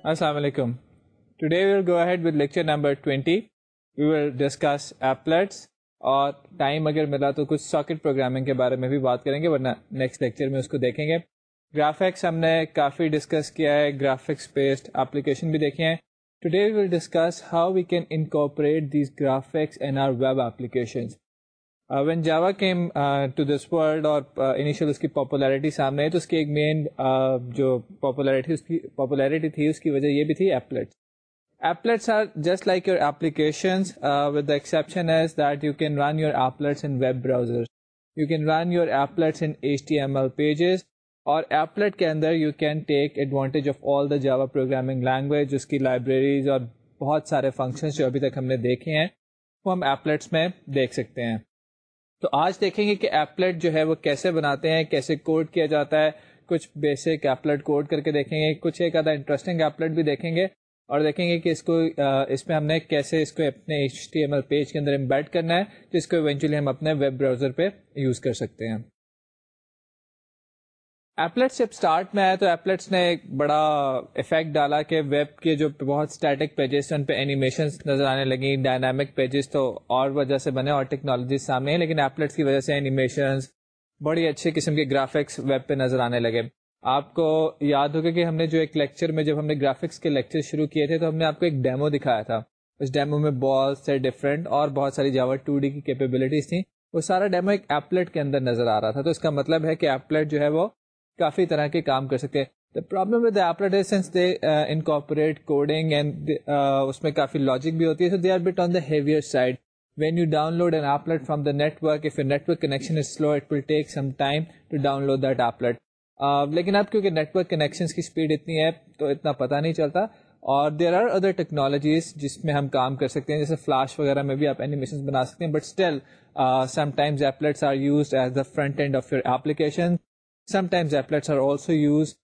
Assalamu alaikum. Today we will go ahead with lecture number 20. We will discuss applets اور time اگر ملا تو کچھ ساکٹ پروگرامنگ کے بارے میں بھی بات کریں گے, ورنہ نیکسٹ لیکچر میں اس کو دیکھیں گے. گرافکس ہم نے کافی ڈسکس کیا ہے, گرافکس بیسڈ اپلیکیشن بھی دیکھے ہیں. Today we will discuss how we can incorporate these graphics in our web applications. When Java came to this world اور انیشیل اس کی پاپولیرٹی سامنے ہے, تو اس کی ایک مین جو پاپولیرٹی تھی اس کی وجہ یہ بھی تھی applets. Applets are just like your applications, with the exception is that you can run your applets in web browsers. You can run your applets in HTML pages, اور applet کے اندر you can take advantage of all the Java programming language, اس کی libraries اور بہت سارے functions جو ابھی تک ہم نے دیکھے ہیں وہ ہم applets میں دیکھ سکتے ہیں. تو آج دیکھیں گے کہ applet جو ہے وہ کیسے بناتے ہیں, کیسے کوڈ کیا جاتا ہے. کچھ بیسک applet کوڈ کر کے دیکھیں گے, کچھ ایک آدھا انٹرسٹنگ applet بھی دیکھیں گے, اور دیکھیں گے کہ اس میں ہم نے کیسے اس کو اپنے HTML پیج کے اندر امبیڈ کرنا ہے, جس کو ایونچولی ہم اپنے ویب براؤزر پہ یوز کر سکتے ہیں. ایپلیٹس جب اسٹارٹ میں آیا تو ایپلیٹس نے ایک بڑا افیکٹ ڈالا کہ ویب کے جو بہت اسٹیٹک پیجز ان پہ اینیمیشنز نظر آنے لگیں, ڈائنامک پیجز تو اور وجہ سے بنے اور ٹیکنالوجیز سامنے ہیں, لیکن ایپلیٹس کی وجہ سے اینیمیشنز, بڑی اچھے قسم کے گرافکس ویب پہ نظر آنے لگے. آپ کو یاد ہوگا کہ ہم نے جو ایک لیکچر میں جب ہم نے گرافکس کے لیکچر شروع کیے تھے تو ہم نے آپ کو ایک ڈیمو دکھایا تھا. اس ڈیمو میں بہت سے ڈفرینٹ اور بہت ساری جاوا 2D کی کیپیبلٹیز تھیں. وہ سارا ڈیمو ایک ایپلیٹ کے اندر نظر آ رہا تھا. تو اس کا مطلب ہے کہ ایپلیٹ جو ہے وہ کافی طرح کے کام کر سکتے ہیں. The problem with the applet is since they incorporate coding and اس میں کافی لاجک بھی ہوتی ہے, so they are a bit on the heavier side. When you download an applet from the network, if your network connection is slow, it will take some time to download that applet. لیکن اب کیونکہ network connections کی speed اتنی ہے تو اتنا پتہ نہیں چلتا, اور دیر آر ادر ٹیکنالوجیز جس میں ہم کام کر سکتے ہیں, جیسے فلاش وغیرہ میں بھی آپ اینیمیشنز بنا سکتے ہیں. But still sometimes applets are used as the front end of your application. Sometimes applets are also used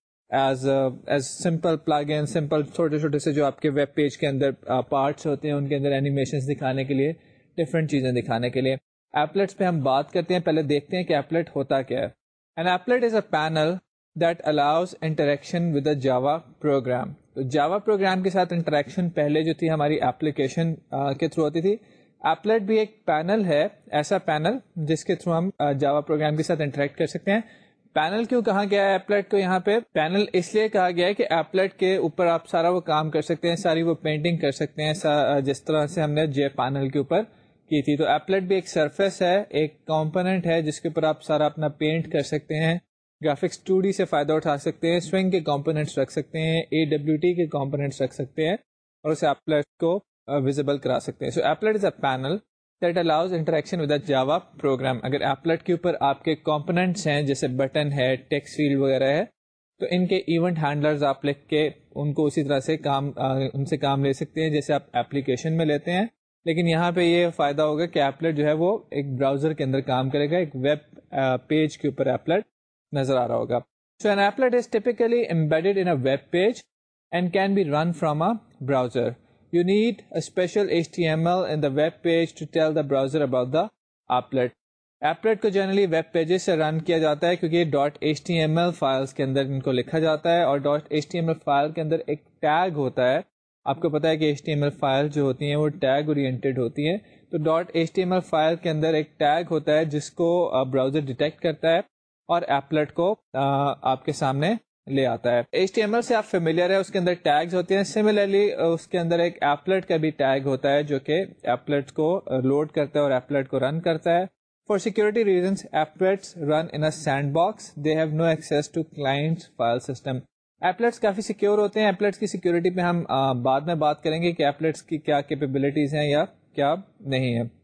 as simple plug in, simple چھوٹے چھوٹے سے جو آپ کے ویب پیج کے اندر پارٹس ہوتے ہیں ان کے اندر اینیمیشنز دکھانے کے لیے, ڈفرینٹ چیزیں دکھانے کے لیے. ایپلیٹس پہ ہم بات کرتے ہیں, پہلے دیکھتے ہیں کہ ایپلیٹ ہوتا کیا ہے. An applet is a panel that allows interaction with a Java program. تو Java program کے ساتھ انٹریکشن پہلے جو تھی ہماری ایپلیکیشن کے تھرو ہوتی تھی. ایپلیٹ بھی ایک پینل ہے, ایسا پینل جس کے تھرو ہم Java program کے ساتھ انٹریکٹ کر سکتے ہیں. پینل کیوں کہا گیا ہے ایپلیٹ کو یہاں پہ؟ پینل اس لیے کہا گیا ہے کہ ایپلیٹ کے اوپر آپ سارا وہ کام کر سکتے ہیں, ساری وہ پینٹنگ کر سکتے ہیں, جس طرح سے ہم نے جے پینل کے اوپر کی تھی. تو ایپلیٹ بھی ایک سرفیس ہے, ایک کمپوننٹ ہے جس کے اوپر آپ سارا اپنا پینٹ کر سکتے ہیں, گرافکس 2D سے فائدہ اٹھا سکتے ہیں, سوئنگ کے کمپوننٹس رکھ سکتے ہیں, AWT کے کمپوننٹس رکھ سکتے ہیں, اور اسے ایپلیٹ کو ویزیبل کرا سکتے ہیں. So applet is a panel that allows interaction with a Java program. اگر ایپلیٹ کے اوپر آپ کے کمپوننٹس ہیں جیسے بٹن ہے, ٹیکسٹ فیلڈ وغیرہ ہے, تو ان کے ایونٹ ہینڈلرز آپ لکھ کے ان کو اسی طرح سے ان سے کام لے سکتے ہیں جیسے آپ ایپلیکیشن میں لیتے ہیں. لیکن یہاں پہ یہ فائدہ ہوگا کہ ایپلیٹ جو ہے وہ ایک براؤزر کے اندر کام کرے گا, ایک ویب پیج کے اوپر ایپلیٹ نظر آ رہا ہوگا. So an applet is typically embedded in a web page and can be run from a browser. You need a special HTML in the web page to tell the browser about the applet. Applet کو generally web pages سے run کیا جاتا ہے کیونکہ .html files کے اندر ان کو لکھا جاتا ہے, اور .html فائل کے اندر ایک ٹیگ ہوتا ہے. آپ کو پتا ہے کہ HTML فائل جو ہوتی ہیں وہ ٹیگ اورینٹیڈ ہوتی ہیں. تو .html فائل کے اندر ایک ٹیگ ہوتا ہے جس کو براؤزر ڈیٹیکٹ کرتا ہے اور ایپلیٹ کو آپ کے سامنے لے آتا ہے. HTML سے آپ فیملیئر ہے, اس کے اندر ٹیگز ہوتے ہیں. سملرلی اس کے اندر ایک ایپلیٹ کا بھی ٹیگ ہوتا ہے جو کہ ایپلیٹ کو لوڈ کرتا ہے اور ایپلیٹ کو رن کرتا ہے. For security reasons, applets run in a sandbox. They have no access to client's file system. Applets کافی سیکیور ہوتے ہیں. ایپلیٹس کی سیکیورٹی پہ ہم بعد میں بات کریں گے کہ ایپلیٹس کی کیا کیپیبلٹیز ہیں یا کیا نہیں ہے.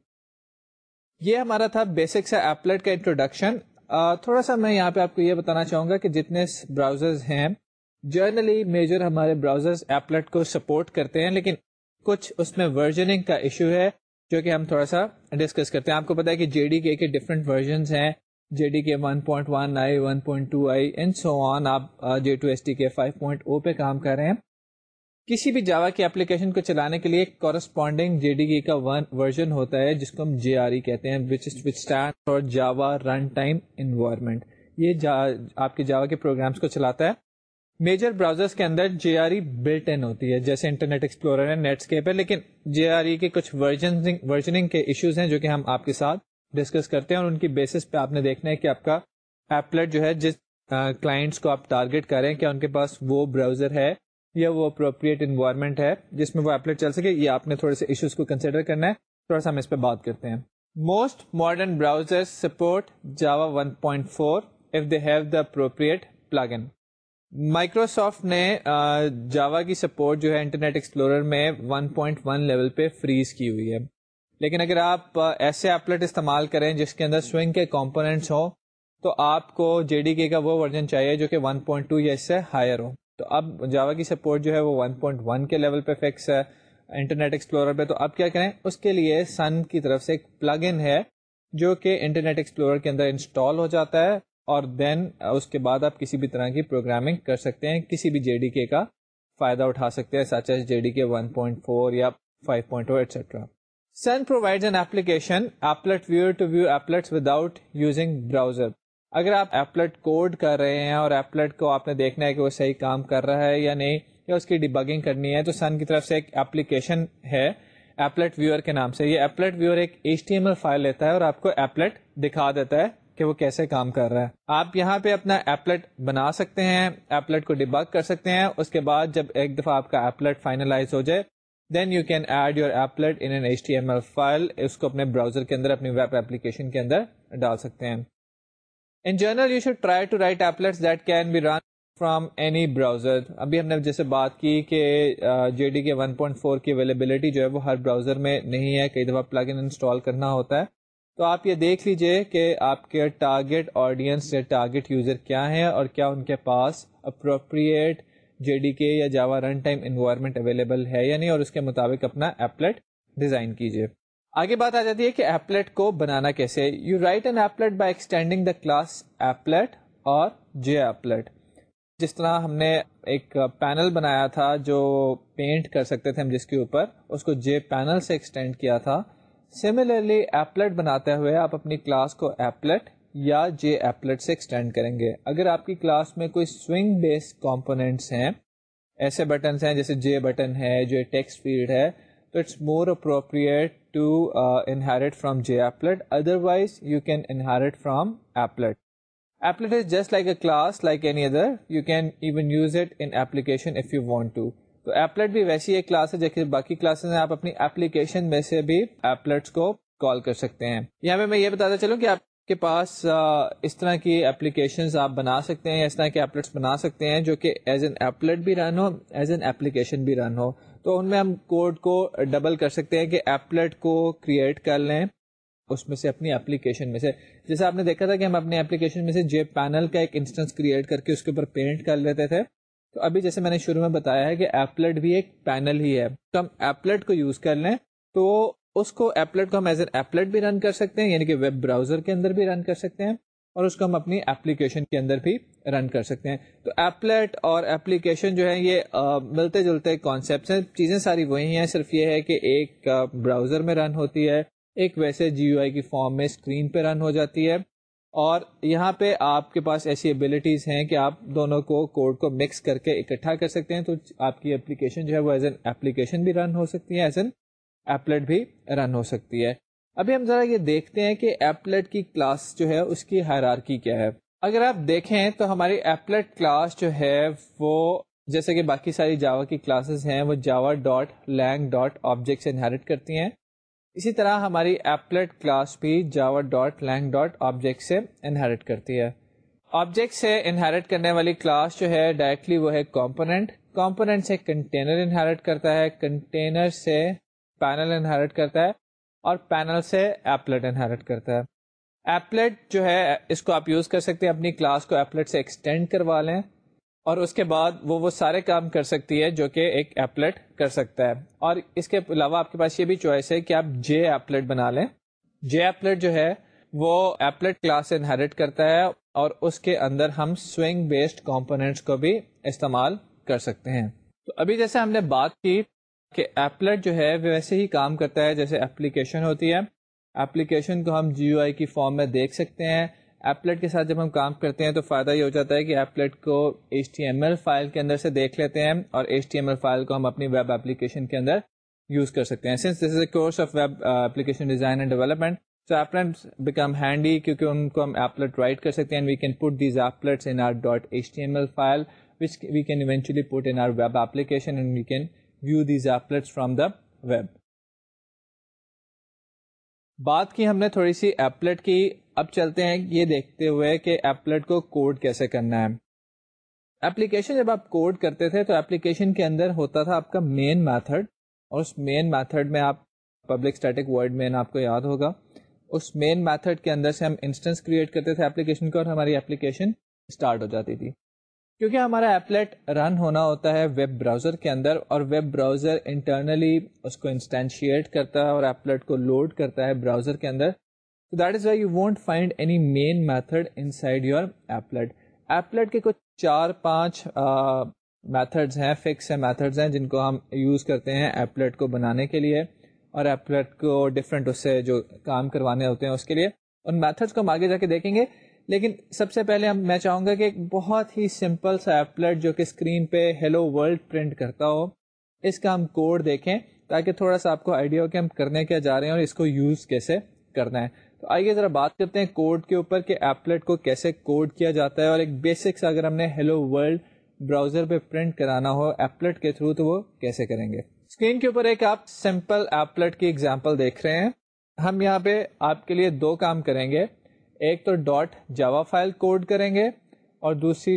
یہ ہمارا تھا بیسک سا ایپلیٹ کا انٹروڈکشن. تھوڑا سا میں یہاں پہ آپ کو یہ بتانا چاہوں گا کہ جتنے براؤزرز ہیں جرنلی میجر ہمارے براؤزرز ایپلیٹ کو سپورٹ کرتے ہیں, لیکن کچھ اس میں ورژننگ کا ایشو ہے جو کہ ہم تھوڑا سا ڈسکس کرتے ہیں. آپ کو پتا ہے کہ JDK کے ڈفرینٹ ورژنز ہیں, JDK 1.1i 1.2i and so on. آپ J2SDK 5.0 پہ کام کر رہے ہیں. کسی بھی جاوا کی اپلیکیشن کو چلانے کے لیے کورسپونڈنگ JDK کا ورژن ہوتا ہے جس کو ہم JRE کہتے ہیں, which stands for Java Runtime Environment. یہ آپ کے جاوا کے پروگرامز کو چلاتا ہے. میجر براؤزرس کے اندر JRE بلٹ ان ہوتی ہے، جیسے انٹرنیٹ ایکسپلورر ہے، نیٹ اسکیپ ہے، لیکن JRE کے کچھ ورژننگ کے ایشوز ہیں جو کہ ہم آپ کے ساتھ ڈسکس کرتے ہیں، اور ان کی بیسس پہ آپ نے دیکھنا ہے کہ آپ کا ایپلٹ جو ہے جس کلائنٹس کو آپ ٹارگیٹ کریں کیا ان کے پاس وہ براؤزر ہے یا وہ اپروپریٹ انوائرمنٹ ہے جس میں وہ ایپلٹ چل سکے. یہ آپ نے تھوڑے سے ایشوز کو کنسیڈر کرنا ہے. تھوڑا سا ہم اس پہ بات کرتے ہیں. Most modern browser support Java 1.4 if they have the appropriate plugin. Microsoft نے جاوا کی سپورٹ جو ہے انٹرنیٹ ایکسپلورر میں 1.1 لیول پہ فریز کی ہوئی ہے، لیکن اگر آپ ایسے ایپلٹ استعمال کریں جس کے اندر سوئنگ کے کمپوننٹس ہوں تو آپ کو JDK کا وہ ورژن چاہیے جو کہ 1.2 یا اس سے ہائر ہو. تو اب جاوا کی سپورٹ جو ہے وہ 1.1 کے لیول پہ فکس ہے انٹرنیٹ ایکسپلورر پہ. تو اب کیا کریں، اس کے لیے سن کی طرف سے ایک پلگ ان ہے جو کہ انٹرنیٹ ایکسپلورر کے اندر انسٹال ہو جاتا ہے، اور دین اس کے بعد آپ کسی بھی طرح کی پروگرامنگ کر سکتے ہیں، کسی بھی JDK کا فائدہ اٹھا سکتے ہیں، سچ ایز JDK 1.4 یا 5.0 etcetera. Sun provides an application applet viewer to view applets without using browser. اگر آپ ایپلٹ کوڈ کر رہے ہیں اور ایپلٹ کو آپ نے دیکھنا ہے کہ وہ صحیح کام کر رہا ہے یا نہیں، یا اس کی ڈیبگنگ کرنی ہے، تو سن کی طرف سے ایک ایپلیکیشن ہے ایپلٹ ویور کے نام سے. یہ ایپلٹ ویور ایک HTML فائل لیتا ہے اور آپ کو ایپلٹ دکھا دیتا ہے کہ وہ کیسے کام کر رہا ہے. آپ یہاں پہ اپنا ایپلٹ بنا سکتے ہیں، ایپلٹ کو ڈیبگ کر سکتے ہیں. اس کے بعد جب ایک دفعہ آپ کا ایپلٹ فائنلائز ہو جائے then you can add your applet in an HTML file. اس کو اپنے براؤزر کے اندر، اپنی ویب ایپلیکیشن کے اندر ڈال سکتے ہیں. In general, you should try to write applets that can be run from any browser. ابھی ہم نے جیسے بات کی کہ JDK 1.4 کی اویلیبلٹی جو ہے وہ ہر براؤزر میں نہیں ہے، کئی دفعہ پلگ ان انسٹال کرنا ہوتا ہے. تو آپ یہ دیکھ لیجئے کہ آپ کے ٹارگیٹ آڈینس یا ٹارگیٹ یوزر کیا ہیں اور کیا ان کے پاس اپروپریٹ JDK یا Java run time environment available ہے یا نہیں، اور اس کے مطابق اپنا ایپلٹ ڈیزائن کیجئے. آگے بات آ جاتی ہے کہ ایپلٹ کو بنانا کیسے. You write an applet by extending the class applet اور JApplet. جس طرح ہم نے ایک پینل بنایا تھا جو پینٹ کر سکتے تھے ہم جس کے اوپر، اس کو JPanel سے ایکسٹینڈ کیا تھا. سملرلی ایپلٹ بناتے ہوئے آپ اپنی کلاس کو ایپلٹ یا JApplet سے ایکسٹینڈ کریں گے. اگر آپ کی کلاس میں کوئی سوئنگ بیسڈ کمپوننٹس ہیں، ایسے بٹنس ہیں جیسے J بٹن ہے، جو ٹیکسٹ فیلڈ ہے، تو it's more appropriate to inherit from JApplet. Otherwise, you can inherit from applet. Applet is just like a class, like any other. You can even use it in application if you want to. تو applet بھی ویسی ایک class ہے جیسے باقی classes ہیں. آپ اپنی application میں سے بھی applets کو کال کر سکتے ہیں. یہاں پہ میں یہ بتاتا چلوں کہ آپ کے پاس اس طرح کی applications آپ بنا سکتے ہیں، یا اس طرح کے applets بنا سکتے ہیں جو کہ ایز این applet بھی رن ہو، ایز این application بھی رن ہو. تو ان میں ہم کوڈ کو ڈبل کر سکتے ہیں کہ ایپلٹ کو کریٹ کر لیں اس میں سے اپنی ایپلیکیشن میں سے. جیسے آپ نے دیکھا تھا کہ ہم اپنی ایپلیکیشن میں سے JPanel کا ایک انسٹنس کریٹ کر کے اس کے اوپر پینٹ کر لیتے تھے. تو ابھی جیسے میں نے شروع میں بتایا ہے کہ ایپلٹ بھی ایک پینل ہی ہے، تو ہم ایپلٹ کو یوز کر لیں تو اس کو ایپلٹ کو ہم ایز این ایپلٹ بھی رن کر سکتے ہیں، یعنی کہ ویب براؤزر کے اندر بھی رن کر سکتے ہیں، اور اس کو ہم اپنی ایپلیکیشن کے اندر بھی رن کر سکتے ہیں. تو ایپلٹ اور ایپلیکیشن جو ہے یہ ملتے جلتے کانسیپٹس ہیں. چیزیں ساری وہی ہیں، صرف یہ ہے کہ ایک براؤزر میں رن ہوتی ہے، ایک ویسے GUI کی فارم میں اسکرین پہ رن ہو جاتی ہے. اور یہاں پہ آپ کے پاس ایسی ایبلٹیز ہیں کہ آپ دونوں کو کوڈ کو مکس کر کے اکٹھا کر سکتے ہیں. تو آپ کی ایپلیکیشن جو ہے وہ ایز این ایپلیکیشن بھی رن ہو سکتی ہے، ایز این ایپلٹ بھی رن ہو سکتی ہے. ابھی ہم ذرا یہ دیکھتے ہیں کہ ایپلٹ کی کلاس جو ہے اس کی ہائرارکی کیا ہے. اگر آپ دیکھیں تو ہماری ایپلٹ کلاس جو ہے وہ جیسے کہ باقی ساری جاوا کی کلاسز ہیں وہ java.lang.object سے انہیرٹ کرتی ہیں، اسی طرح ہماری ایپلٹ کلاس بھی java.lang.object سے انہیرٹ کرتی ہے. آبجیکٹ سے انہیرٹ کرنے والی کلاس جو ہے ڈائریکٹلی وہ ہے کمپوننٹ. کمپوننٹ سے کنٹینر انہیرٹ کرتا ہے، کنٹینر سے پینل انہیرٹ کرتا ہے، اور پینل سے ایپلٹ انہیرٹ کرتا ہے. ایپلٹ جو ہے اس کو آپ یوز کر سکتے ہیں اپنی کلاس کو ایپلٹ سے ایکسٹینڈ کروا لیں، اور اس کے بعد وہ سارے کام کر سکتی ہے جو کہ ایک ایپلٹ کر سکتا ہے. اور اس کے علاوہ آپ کے پاس یہ بھی چوائس ہے کہ آپ JApplet بنا لیں. JApplet جو ہے وہ ایپلٹ کلاس سے انہیرٹ کرتا ہے، اور اس کے اندر ہم سوئنگ بیسڈ کمپوننٹس کو بھی استعمال کر سکتے ہیں. تو ابھی جیسے ہم نے بات کی کہ ایپلٹ جو ہے ویسے ہی کام کرتا ہے جیسے ایپلیکیشن ہوتی ہے. ایپلیکیشن کو ہم GUI کی فارم میں دیکھ سکتے ہیں، ایپلیٹ کے ساتھ جب ہم کام کرتے ہیں تو فائدہ یہ ہو جاتا ہے کہ ایپلیٹ کو HTML فائل کے اندر سے دیکھ لیتے ہیں اور HTML فائل کو ہم اپنی ویب ایپلیکیشن کے اندر یوز کر سکتے ہیں. Since this is a course of web application design and development, so applets become handy کیونکہ ان کو ہم ایپلیٹ رائٹ کر سکتے ہیں. We can put these applets in our .html file which we can eventually put in our web application and we can view these applets from the web. بات کی ہم نے تھوڑی سی ایپلیٹ کی, اب چلتے ہیں یہ دیکھتے ہوئے کہ ایپلیٹ کو کوڈ کیسے کرنا ہے. ایپلیکیشن جب آپ کوڈ کرتے تھے تو ایپلیکیشن کے اندر ہوتا تھا آپ کا مین میتھڈ, اور اس مین میتھڈ میں آپ پبلک اسٹیٹک ورڈ مین آپ کو یاد ہوگا, اس مین میتھڈ کے اندر سے ہم انسٹنس کریٹ کرتے تھے ایپلیکیشن کو اور ہماری ایپلیکیشن اسٹارٹ ہو جاتی تھی. کیونکہ ہمارا ایپلیٹ رن ہونا ہوتا ہے ویب براؤزر کے اندر, اور ویب براؤزر انٹرنلی اس کو انسٹینشیٹ کرتا ہے اور ایپلیٹ کو لوڈ کرتا ہے براؤزر کے اندر. So that is why you won't find any main method inside your applet. Applet کے کچھ 4-5 میتھڈز ہیں, فکس میتھڈز ہیں جن کو ہم یوز کرتے ہیں ایپلیٹ کو بنانے کے لیے اور ایپلیٹ کو ڈفرینٹ اس سے جو کام کروانے ہوتے ہیں اس کے لیے. ان میتھڈز کو ہم آگے جا کے دیکھیں گے, لیکن سب سے پہلے میں چاہوں گا کہ ایک بہت ہی سمپل سا ایپلیٹ جو کہ اسکرین پہ ہیلو ورلڈ پرنٹ کرتا ہو, اس کا ہم کوڈ دیکھیں تاکہ تھوڑا سا آپ کو آئیڈیا ہو کہ ہم کرنے کیا جا رہے ہیں اور اس کو یوز کیسے کرنا ہے. تو آئیے ذرا بات کرتے ہیں کوڈ کے اوپر کہ ایپلیٹ کو کیسے کوڈ کیا جاتا ہے, اور ایک بیسکس اگر ہم نے ہیلو ورلڈ براؤزر پہ پرنٹ کرانا ہو ایپلیٹ کے تھرو تو وہ کیسے کریں گے. اسکرین کے اوپر ایک آپ سمپل ایپلیٹ کی ایگزامپل دیکھ رہے ہیں. ہم یہاں پہ آپ کے لیے 2 کام کریں گے, ایک تو .java فائل کوڈ کریں گے اور دوسری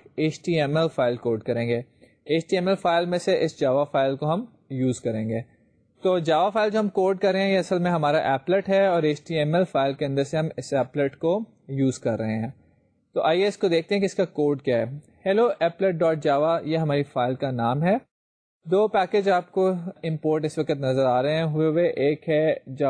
.html فائل کوڈ کریں گے. HTML فائل میں سے اس جاوا فائل کو ہم یوز کریں گے. تو جاوا فائل جو ہم کوڈ کر رہے ہیں یہ اصل میں ہمارا ایپلیٹ ہے, اور HTML فائل کے اندر سے ہم اس ایپلیٹ کو یوز کر رہے ہیں. تو آئیے اس کو دیکھتے ہیں کہ اس کا کوڈ کیا ہے. hello applet.java یہ ہماری فائل کا نام ہے. 2 پیکج آپ کو امپورٹ اس وقت نظر آ رہے ہیں ہوئے. ایک ہے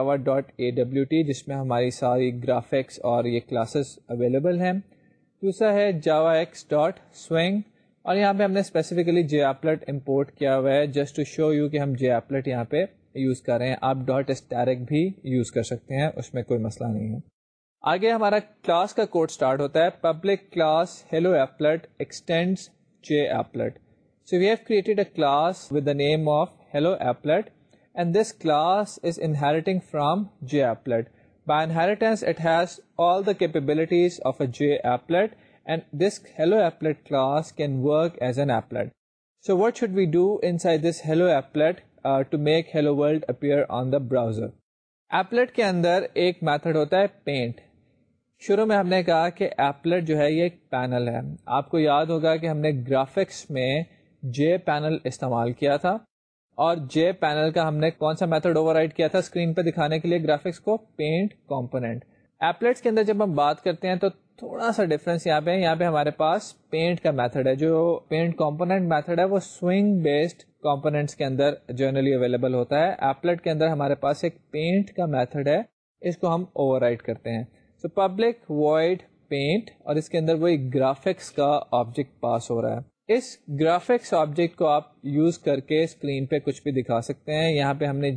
java.awt جس میں ہماری ساری گرافکس اور یہ کلاسز اویلیبل ہیں. دوسرا ہے javax.swing, اور یہاں پہ ہم نے اسپیسیفکلی JApplet امپورٹ کیا ہوا ہے جسٹ ٹو شو یو کہ ہم JApplet یہاں پہ یوز کر رہے ہیں. آپ .static بھی یوز کر سکتے ہیں, اس میں کوئی مسئلہ نہیں ہے. آگے ہمارا کلاس کا کوڈ سٹارٹ ہوتا ہے. Public class hello applet extends JApplet. So we have created a class with the name of hello applet, and this class is inheriting from JApplet. By inheritance it has all the capabilities of a JApplet, and this hello applet class can work as an applet. So what should we do inside this hello applet to make hello world appear on the browser? Applet کے اندر ایک method ہوتا ہے paint. شروع میں ہم نے کہا کہ ایپلیٹ جو ہے یہ ایک پینل ہے. آپ کو یاد ہوگا کہ ہم نے گرافکس میں جے پینل استعمال کیا تھا, اور جے پینل کا ہم نے کون سا میتھڈ اوور رائڈ کیا تھا اسکرین پہ دکھانے کے لیے گرافکس کو, پینٹ کمپوننٹ. ایپلیٹس کے اندر جب ہم بات کرتے ہیں تو تھوڑا سا ڈفرینس یہاں پہ ہے. یہاں پہ ہمارے پاس پینٹ کا میتھڈ ہے. جو پینٹ کمپوننٹ میتھڈ ہے وہ سوئنگ بیسڈ کمپوننٹس کے اندر جنرلی اویلیبل ہوتا ہے. ایپلیٹ کے اندر ہمارے پاس ایک پینٹ کا میتھڈ ہے, اس کو ہم اوور رائڈ کرتے ہیں. سو پبلک وائڈ پینٹ, اور اس کے اندر وہی گرافکس کا آبجیکٹ پاس ہو رہا ہے. اس گرافکس آبجیکٹ کو آپ یوز کر کے اسکرین پہ کچھ بھی دکھا سکتے ہیں. یہاں پہ ہم نے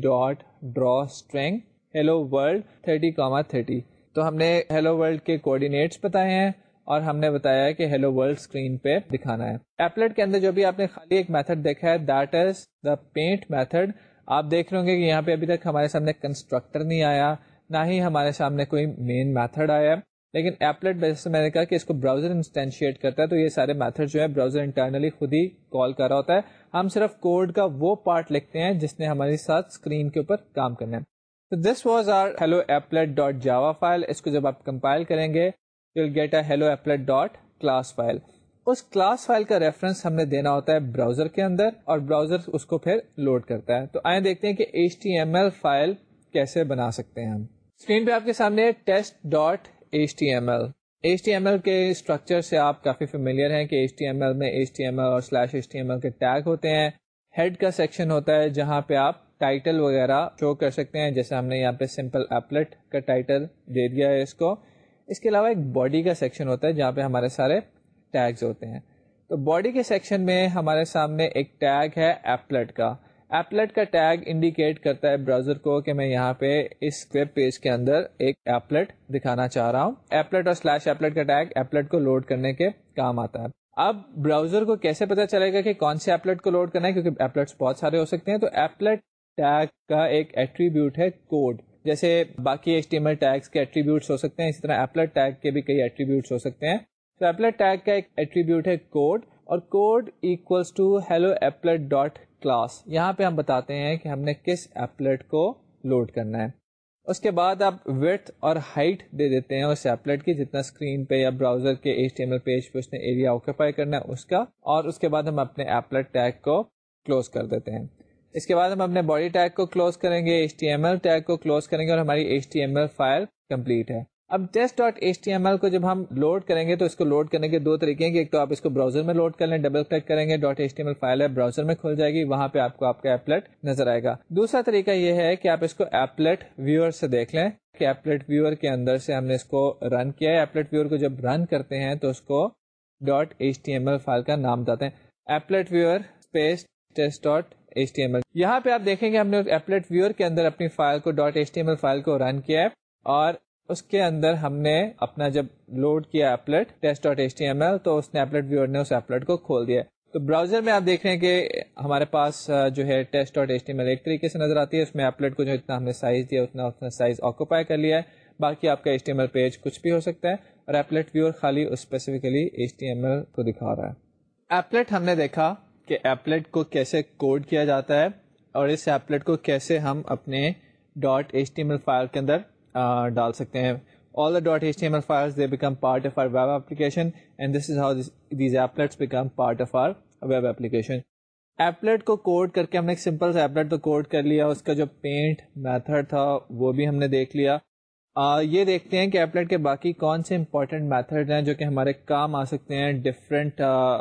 g.drawString hello world 30,30, تو ہم نے hello world کے کوآرڈینیٹس بتائے ہیں اور ہم نے بتایا کہ hello world اسکرین پہ دکھانا ہے. ایپلیٹ کے اندر جو بھی آپ نے خالی ایک میتھڈ دیکھا ہے that is the paint method. آپ دیکھ رہے ہوں گے کہ یہاں پہ ابھی تک ہمارے سامنے کنسٹرکٹر نہیں آیا, نہ ہی ہمارے سامنے کوئی مین میتھڈ آیا. لیکن ایپلیٹ جیسے میں نے کہا کہ اس کو براؤزر انسٹینشیٹ کرتا ہے, تو یہ سارے میتھڈ جو ہے براؤزر انٹرنلی خود ہی کال کر رہا ہوتا ہے. ہم صرف کوڈ کا وہ پارٹ لکھتے ہیں جس نے ہمارے ساتھ اسکرین کے اوپر کام کرنا ہے. تو this was our hello applet.java file. اس کو جب آپ کمپائل کریں گے you will get a hello applet.class file. اس کلاس فائل کا ریفرنس ہم نے دینا ہوتا ہے براؤزر کے اندر, اور براؤزر اس کو پھر لوڈ کرتا ہے. تو آئیں دیکھتے ہیں کہ HTML فائل کیسے بنا سکتے ہیں ہم. اسکرین پہ آپ کے سامنے test.html. HTML کے اسٹرکچر سے آپ کافی فیملیئر ہیں کہ HTML میں HTML اور /HTML کے ٹیگ ہوتے ہیں. ہیڈ کا سیکشن ہوتا ہے جہاں پہ آپ ٹائٹل وغیرہ شو کر سکتے ہیں, جیسے ہم نے یہاں پہ سمپل ایپلیٹ کا ٹائٹل دے دیا ہے اس کو. اس کے علاوہ ایک باڈی کا سیکشن ہوتا ہے جہاں پہ ہمارے سارے ٹیگز ہوتے ہیں. تو باڈی کے سیکشن میں ہمارے سامنے ایک ٹیگ ہے ایپلیٹ کا. ایپلیٹ کا ٹیگ انڈیکیٹ کرتا ہے براؤزر کو کہ میں یہاں پہ اس ویب پیج کے اندر ایک ایپلیٹ دکھانا چاہ رہا ہوں. ایپلیٹ اور سلیش ایپلیٹ کا ٹیگ ایپلیٹ کو لوڈ کرنے کے کام آتا ہے. اب براؤزر کو کیسے پتا چلے گا کہ کون سے ایپلیٹ کو لوڈ کرنا ہے, کیونکہ ایپلیٹس بہت سارے ہو سکتے ہیں. تو ایپلیٹ ٹیگ کا ایک ایٹریبیوٹ ہے کوڈ. جیسے باقی HTML ٹیگس کے ایٹریبیوٹس ہو سکتے ہیں, اسی طرح ایپلیٹ ٹیگ کے بھی کئی ایٹریبیوٹس ہو سکتے ہیں. تو ایپلیٹ ٹیگ کا ایک ایٹریبیوٹ ہے کوڈ, اور code equals to hello applet dot class. یہاں پہ ہم بتاتے ہیں کہ ہم نے کس ایپلیٹ کو لوڈ کرنا ہے. اس کے بعد آپ ویڈتھ اور ہائٹ دے دیتے ہیں اس ایپلیٹ کی, جتنا اسکرین پہ یا براؤزر کے HTML پیج پہ اس نے ایریا آکوپائی کرنا ہے اس کا. اور اس کے بعد ہم اپنے ایپلیٹ ٹیگ کو کلوز کر دیتے ہیں. اس کے بعد ہم اپنے باڈی ٹیگ کو کلوز کریں گے, HTML ٹیگ کو کلوز کریں گے, اور ہماری HTML فائل کمپلیٹ ہے. اب test.html کو جب ہم لوڈ کریں گے تو اس کو لوڈ کرنے کے دو طریقے ہیں کہ ایک تو آپ اس کو براؤزر میں لوڈ کر لیں, ڈبل کلک کریں گے, .html فائل ہے براؤزر میں کھل جائے گی, وہاں پہ آپ کو آپ کا ایپلیٹ نظر آئے گا. دوسرا طریقہ یہ ہے کہ آپ اس کو ایپلیٹ ویور سے دیکھ لیں کہ ایپلیٹ ویور کے اندر سے ہم نے اس کو رن کیا ہے. ایپلیٹ ویور کو جب رن کرتے ہیں تو اس کو .html فائل کا نام بتاتے ہیں, ایپلیٹ ویور اسپیس test.html. یہاں پہ آپ دیکھیں گے ہم نے ایپلیٹ ویور کے اندر اپنی فائل کو .html فائل کو رن کیا ہے, اور اس کے اندر ہم نے اپنا جب لوڈ کیا ایپلیٹ test.html تو اس نے ایپلیٹ ویور نے اس ایپلیٹ کو کھول دیا. تو براؤزر میں آپ دیکھ رہے ہیں کہ ہمارے پاس جو ہے test.html ایک طریقے سے نظر آتی ہے, اس میں ایپلیٹ کو جو اتنا ہم نے سائز دیا اتنا سائز آکوپائی کر لیا ہے. باقی آپ کا HTML پیج کچھ بھی ہو سکتا ہے, اور ایپلیٹ ویور خالی اسپیسیفکلی HTML کو دکھا رہا ہے. ایپلیٹ ہم نے دیکھا کہ ایپلیٹ کو کیسے کوڈ کیا جاتا ہے, اور اس ایپلیٹ کو کیسے ہم اپنے .html فائل کے اندر ڈال سکتے ہیں. All the .html files they become part of our web application, and this is how these applets become part of our web application. Applet کو کوڈ کر کے ہم نے ایک سمپل سا ایپلیٹ تو کوڈ کر لیا, اس کا جو پینٹ میتھڈ تھا وہ بھی ہم نے دیکھ لیا. یہ دیکھتے ہیں کہ ایپلیٹ کے باقی کون سے امپورٹنٹ میتھڈ ہیں جو کہ ہمارے کام آ سکتے ہیں ڈفرینٹ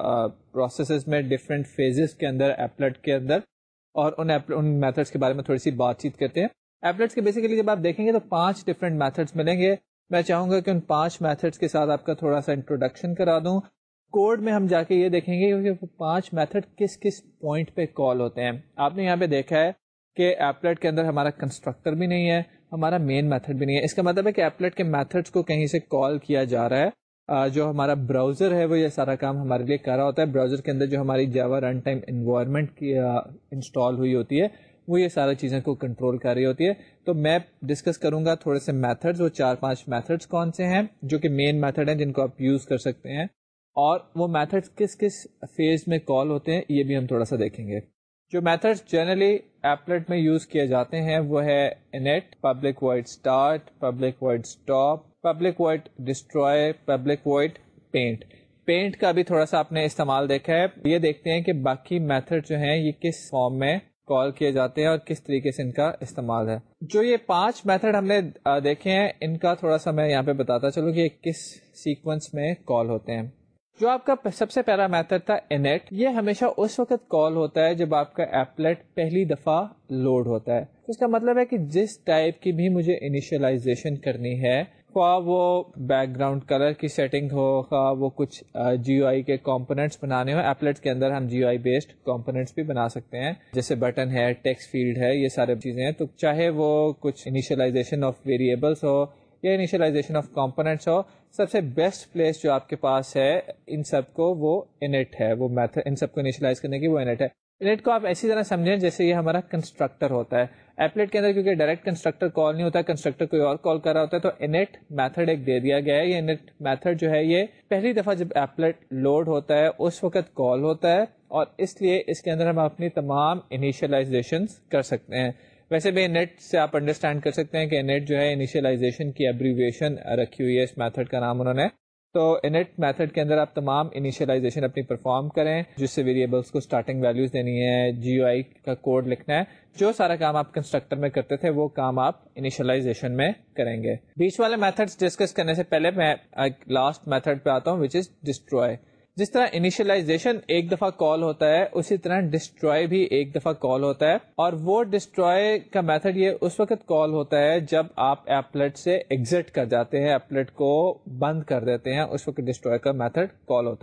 پروسیسز میں, ڈفرینٹ فیزز کے اندر ایپلیٹ کے اندر, اور ان میتھڈس کے بارے میں تھوڑی سی بات چیت کرتے ہیں. ایپلیٹس کے بیسیکلی جب آپ دیکھیں گے تو 5 ڈفرینٹ میتھڈس ملیں گے. میں چاہوں گا کہ ان 5 میتھڈس کے ساتھ آپ کا تھوڑا سا انٹروڈکشن کرا دوں. کوڈ میں ہم جا کے یہ دیکھیں گے کہ 5 میتھڈ کس کس پوائنٹ پہ کال ہوتے ہیں. آپ نے یہاں پہ دیکھا ہے کہ ایپلیٹ کے اندر ہمارا کنسٹرکٹر بھی نہیں ہے, ہمارا مین میتھڈ بھی نہیں ہے. اس کا مطلب ہے کہ ایپلیٹ کے میتھڈس کو کہیں سے کال کیا جا رہا ہے. جو ہمارا براؤزر ہے وہ یہ سارا کام ہمارے لیے کر رہا ہوتا ہے. براؤزر کے اندر جو ہماری جاوا رن ٹائم انوائرمنٹ کی انسٹال ہوئی ہوتی ہے وہ یہ سارا چیزیں کو کنٹرول کر رہی ہوتی ہے. تو میں ڈسکس کروں گا تھوڑے سے میتھڈز, وہ 4-5 میتھڈز کون سے ہیں جو کہ مین میتھڈ ہیں جن کو آپ یوز کر سکتے ہیں, اور وہ میتھڈز کس کس فیز میں کال ہوتے ہیں یہ بھی ہم تھوڑا سا دیکھیں گے. جو میتھڈز جنرلی ایپلیٹ میں یوز کیے جاتے ہیں وہ ہے init, public void start, public void stop, public void destroy, public void paint. Paint کا بھی تھوڑا سا آپ نے استعمال دیکھا ہے. یہ دیکھتے ہیں کہ باقی میتھڈ جو ہیں یہ کس فارم میں کال کیے جاتے ہیں اور کس طریقے سے ان کا استعمال ہے. جو یہ 5 میتھڈ ہم نے دیکھے ہیں ان کا تھوڑا سا میں یہاں پہ بتاتا چلوں کہ کس سیکوینس میں کال ہوتے ہیں. جو آپ کا سب سے پہلا میتھڈ تھا init, یہ ہمیشہ اس وقت کال ہوتا ہے جب آپ کا ایپلیٹ پہلی دفعہ لوڈ ہوتا ہے. اس کا مطلب ہے کہ جس ٹائپ کی بھی مجھے انیشلائزیشن کرنی ہے, خواہ وہ بیک گراؤنڈ کلر کی سیٹنگ ہو, خواہ وہ کچھ GUI کے کمپوننٹس بنانے ہو. ایپلیٹ کے اندر ہم GUI بیسڈ کمپوننٹس بھی بنا سکتے ہیں, جیسے بٹن ہے, ٹیکسٹ فیلڈ ہے, یہ سارے چیزیں ہیں. تو چاہے وہ کچھ انیشلائزیشن آف ویریبلس ہو یا انیشلائزیشن آف کمپوننٹس ہو, سب سے بیسٹ پلیس جو آپ کے پاس ہے ان سب کو وہ init ہے. وہ میتھڈ ان سب کو انیشلائز کرنے کی وہ init ہے. init کو آپ ایسی طرح سمجھیں جیسے یہ ہمارا کنسٹرکٹر ہوتا ہے. ایپلیٹ کے اندر کیونکہ ڈائریکٹ کنسٹرکٹر کال نہیں ہوتا, کنسٹرکٹر کوئی اور کال کر رہا ہوتا ہے, تو init میتھڈ ایک دے دیا گیا ہے. یہ init میتھڈ جو ہے یہ پہلی دفعہ جب ایپلیٹ لوڈ ہوتا ہے اس وقت کال ہوتا ہے, اور اس لیے اس کے اندر ہم اپنی تمام انیشلائزیشنز کر سکتے ہیں. ویسے بھی init سے آپ انڈرسٹینڈ کر سکتے ہیں کہ init جو ہے انیشلائزیشن کی ایبریویشن رکھی ہوئی ہے اس میتھڈ کا نام انہوں نے. تو init میتھڈ کے اندر آپ تمام انیشلائزیشن اپنی پرفارم کریں, جس سے ویریبلس کو اسٹارٹنگ ویلیوز دینی ہے, GUI کا کوڈ لکھنا ہے. جو سارا کام آپ کنسٹرکٹر میں کرتے تھے وہ کام آپ انیشلائزیشن میں کریں گے. بیچ والے میتھڈز ڈسکس کرنے سے پہلے میں لاسٹ میتھڈ پہ آتا ہوں, وچ از ڈسٹروائے. جس طرح انیشلائزیشن ایک دفعہ کال ہوتا ہے اسی طرح ڈسٹروائے بھی ایک دفعہ کال ہوتا ہے, اور وہ ڈسٹروائے کا میتھڈ یہ اس وقت کال ہوتا ہے جب آپ ایپلیٹ سے ایگزٹ کر جاتے ہیں, ایپلیٹ کو بند کر دیتے ہیں, اس وقت ڈسٹروائے کا میتھڈ کال ہوتا ہے.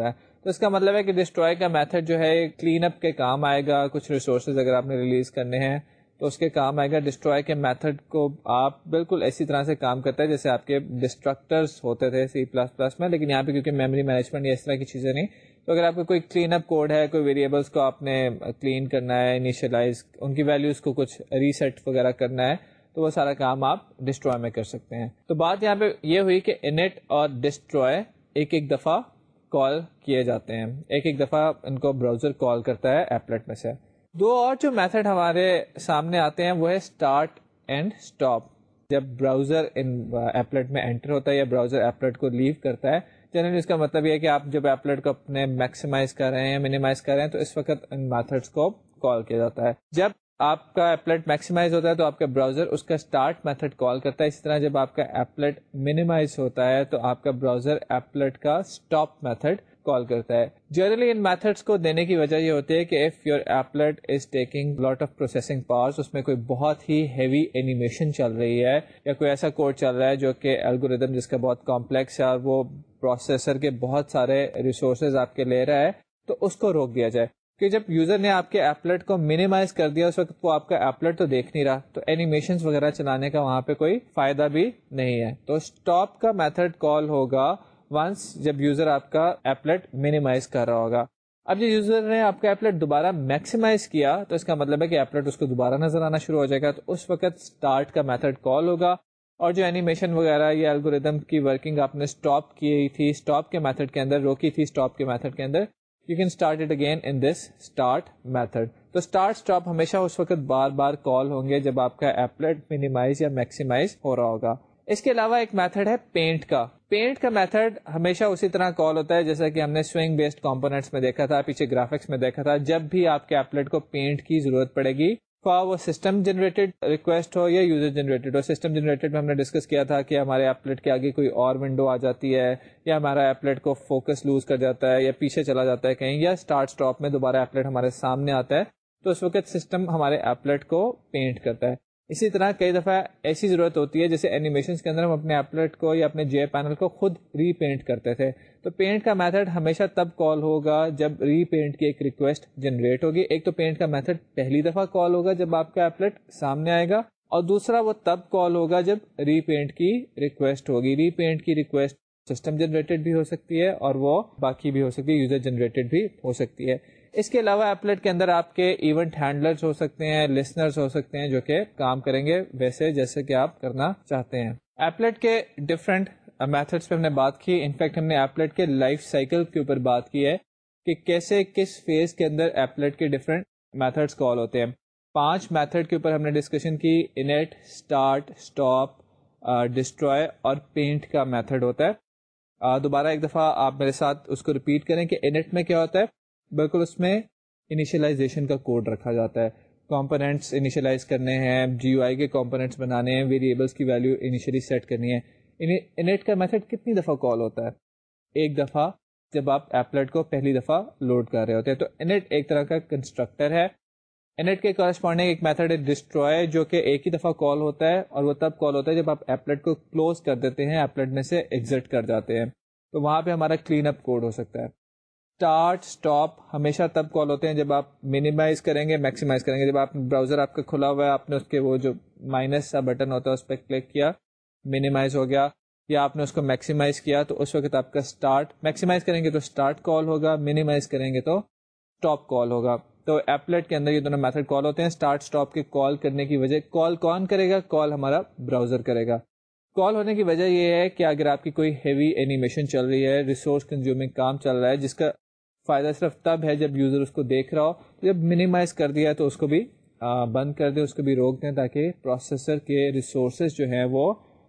تو اس کا مطلب ہے کہ ڈسٹروائے کا میتھڈ جو ہے کلین اپ کے کام آئے گا. کچھ ریسورسز اگر آپ نے ریلیز کرنے ہیں تو اس کے کام آئے گا. ڈسٹروائے کے میتھڈ کو آپ بالکل ایسی طرح سے کام کرتا ہے جیسے آپ کے ڈسٹرکٹرز ہوتے تھے C++ میں, لیکن یہاں پہ کیونکہ میموری مینجمنٹ یا اس طرح کی چیزیں نہیں, تو اگر آپ کو کوئی کلین اپ کوڈ ہے, کوئی ویریبلس کو آپ نے کلین کرنا ہے, انیشلائز, ان کی ویلیوز کو کچھ ریسیٹ وغیرہ کرنا ہے, تو وہ سارا کام آپ ڈسٹروائے میں کر سکتے ہیں. تو بات یہاں پہ یہ ہوئی کہ init اور ڈسٹروائے ایک دفعہ کال کیے جاتے ہیں, ایک دفعہ ان کو براؤزر کال کرتا ہے ایپلٹ میں سے. دو اور جو میتھڈ ہمارے سامنے آتے ہیں وہ ہے اسٹارٹ اینڈ اسٹاپ. جب براؤزر ایپلٹ میں انٹر ہوتا ہے یا براؤزر ایپلٹ کو لیو کرتا ہے, جنرلی اس کا مطلب یہ ہے کہ آپ جب ایپلٹ کو اپنے میکسیمائز کر رہے ہیں, منیمائز کر رہے ہیں, تو اس وقت ان میتھڈس کو کال کیا جاتا ہے. جب آپ کا ایپلٹ میکسیمائز ہوتا ہے تو آپ کا براؤزر اس کا اسٹارٹ میتھڈ کال کرتا ہے. اسی طرح جب آپ کا ایپلٹ منیمائز ہوتا ہے تو آپ کا براؤزر ایپلٹ کا اسٹاپ میتھڈ کال کرتا ہے. جنرلی ان میتھڈس کو دینے کی وجہ یہ ہوتی ہے کہ if your applet is taking lot of processing powers, اس میں کوئی بہت ہی ہیوی اینیمیشن چل رہی ہے یا کوئی ایسا کوڈ چل رہا ہے جو کہ الگوریدم جس کا بہت کمپلیکس ہے اور وہ پروسیسر کے بہت سارے ریسورسز آپ کے لے رہا ہے, تو اس کو روک دیا جائے. کہ جب یوزر نے آپ کے ایپلٹ کو منیمائز کر دیا اس وقت وہ آپ کا ایپلٹ تو دیکھ نہیں رہا, تو اینیمیشنز وغیرہ چلانے کا وہاں پہ کوئی فائدہ بھی نہیں ہے. تو اسٹاپ کا میتھڈ کال ہوگا ونس جب یوزر آپ کا ایپلٹ منیمائز کر رہا ہوگا. اب جب یوزر نے آپ کا ایپلٹ دوبارہ میکسیمائز کیا تو اس کا مطلب ہے کہ ایپلٹ اس کو دوبارہ نظر آنا شروع ہو جائے گا, تو اس وقت اسٹارٹ کا میتھڈ کال ہوگا. اور جو اینیمیشن وغیرہ یا الگوریدم کی ورکنگ آپ نے اسٹاپ کی تھی اسٹاپ کے میتھڈ کے اندر, روکی تھی اسٹاپ کے میتھڈ کے اندر, you can start it again in this start method. تو start stop ہمیشہ اس وقت بار بار کال ہوں گے جب آپ کا ایپلٹ منیمائز یا میکسیمائز ہو رہا ہوگا. اس کے علاوہ ایک میتھڈ ہے پینٹ کا. پینٹ کا میتھڈ ہمیشہ اسی طرح کال ہوتا ہے جیسا کہ ہم نے سوئنگ بیسڈ کمپوننٹس میں دیکھا تھا, پیچھے گرافکس میں دیکھا تھا. جب بھی آپ کے ایپلٹ کو پینٹ کی ضرورت پڑے گی, خواہ وہ سسٹم جنریٹڈ ریکویسٹ ہو یا یوزر جنریٹڈ ہو. سسٹم جنریٹڈ میں ہم نے ڈسکس کیا تھا کہ ہمارے ایپلٹ کے آگے کوئی اور ونڈو آ جاتی ہے, یا ہمارا ایپلٹ کو فوکس لوز کر جاتا ہے یا پیچھے چلا جاتا ہے کہیں, یا اسٹارٹ اسٹاپ میں دوبارہ ایپلٹ ہمارے سامنے آتا ہے, تو اس وقت سسٹم ہمارے ایپلٹ کو پینٹ کرتا ہے. اسی طرح کئی دفعہ ایسی ضرورت ہوتی ہے جیسے اینیمیشنز کے اندر ہم اپنے ایپلٹ کو یا اپنے جے پینل کو خود ری پینٹ کرتے تھے, تو پینٹ کا میتھڈ ہمیشہ تب کال ہوگا جب ری پینٹ کی ایک ریکویسٹ جنریٹ ہوگی. ایک تو پینٹ کا میتھڈ پہلی دفعہ کال ہوگا جب آپ کا ایپلٹ سامنے آئے گا, اور دوسرا وہ تب کال ہوگا جب ری پینٹ کی ریکویسٹ ہوگی. ری پینٹ کی ریکویسٹ سسٹم جنریٹڈ بھی ہو سکتی ہے اور وہ باقی بھی ہو سکتی ہے, یوزر جنریٹڈ بھی ہو سکتی ہے. اس کے علاوہ ایپلٹ کے اندر آپ کے ایونٹ ہینڈلرز ہو سکتے ہیں, لسنرز ہو سکتے ہیں جو کہ کام کریں گے ویسے جیسے کہ آپ کرنا چاہتے ہیں. ایپلٹ کے ڈفرینٹ میتھڈس پہ ہم نے بات کی. انفیکٹ ہم نے ایپلٹ کے لائف سائیکل کے اوپر بات کی ہے کہ کیسے کس فیز کے اندر ایپلٹ کے ڈفرینٹ میتھڈس کال ہوتے ہیں. 5 میتھڈ کے اوپر ہم نے ڈسکشن کی. انٹ, اسٹارٹ, اسٹاپ, ڈسٹروائے اور پینٹ کا میتھڈ ہوتا ہے. دوبارہ ایک دفعہ آپ میرے ساتھ اس کو ریپیٹ کریں کہ انٹ میں کیا ہوتا ہے. بالکل اس میں انیشلائزیشن کا کوڈ رکھا جاتا ہے. کمپوننٹس انیشلائز کرنے ہیں, جی یو آئی کے کمپوننٹس بنانے ہیں, ویریبلس کی ویلیو انیشلی سیٹ کرنی ہے. انٹ کا میتھڈ کتنی دفعہ کال ہوتا ہے؟ ایک دفعہ, جب آپ ایپلٹ کو پہلی دفعہ لوڈ کر رہے ہوتے ہیں. تو انٹ ایک طرح کا کنسٹرکٹر ہے. انٹ کے کورسپونڈنگ ایک میتھڈ ہے ڈسٹروائے, جو کہ ایک ہی دفعہ کال ہوتا ہے, اور وہ تب کال ہوتا ہے جب آپ ایپلٹ کو کلوز کر دیتے ہیں, ایپلٹ میں سے ایگزٹ کر جاتے ہیں, تو وہاں پہ ہمارا کلین اپ کوڈ ہو سکتا ہے. اسٹارٹ, اسٹاپ ہمیشہ تب کال ہوتے ہیں جب آپ منیمائز کریں گے, میکسیمائز کریں گے. جب آپ براؤزر آپ کا کھلا ہوا ہے, آپ نے اس کے وہ جو مائنس سا بٹن ہوتا ہے اس پہ کلک کیا, منیمائز ہو گیا, یا آپ نے اس کو میکسیمائز کیا, تو اس وقت آپ کا اسٹارٹ, میکسیمائز کریں گے تو اسٹارٹ کال ہوگا, منیمائز کریں گے تو اسٹاپ کال ہوگا. تو ایپلٹ کے اندر یہ دونوں میتھڈ کال ہوتے ہیں. اسٹارٹ اسٹاپ کے کال کرنے کی وجہ, کال کون کرے گا؟ کال ہمارا براؤزر کرے گا. کال ہونے کی وجہ یہ ہے کہ اگر آپ کی کوئی ہیوی اینیمیشن چل رہی ہے, ریسورس کنزیومنگ کام چل رہا ہے, جس کا فائدہ صرف تب ہے جب یوزر اس کو دیکھ رہا ہو, تو جب منیمائز کر دیا ہے تو اس کو بھی بند کر دیں, اس کو بھی روک دیں, تاکہ پروسیسر کے ریسورسز جو ہیں وہ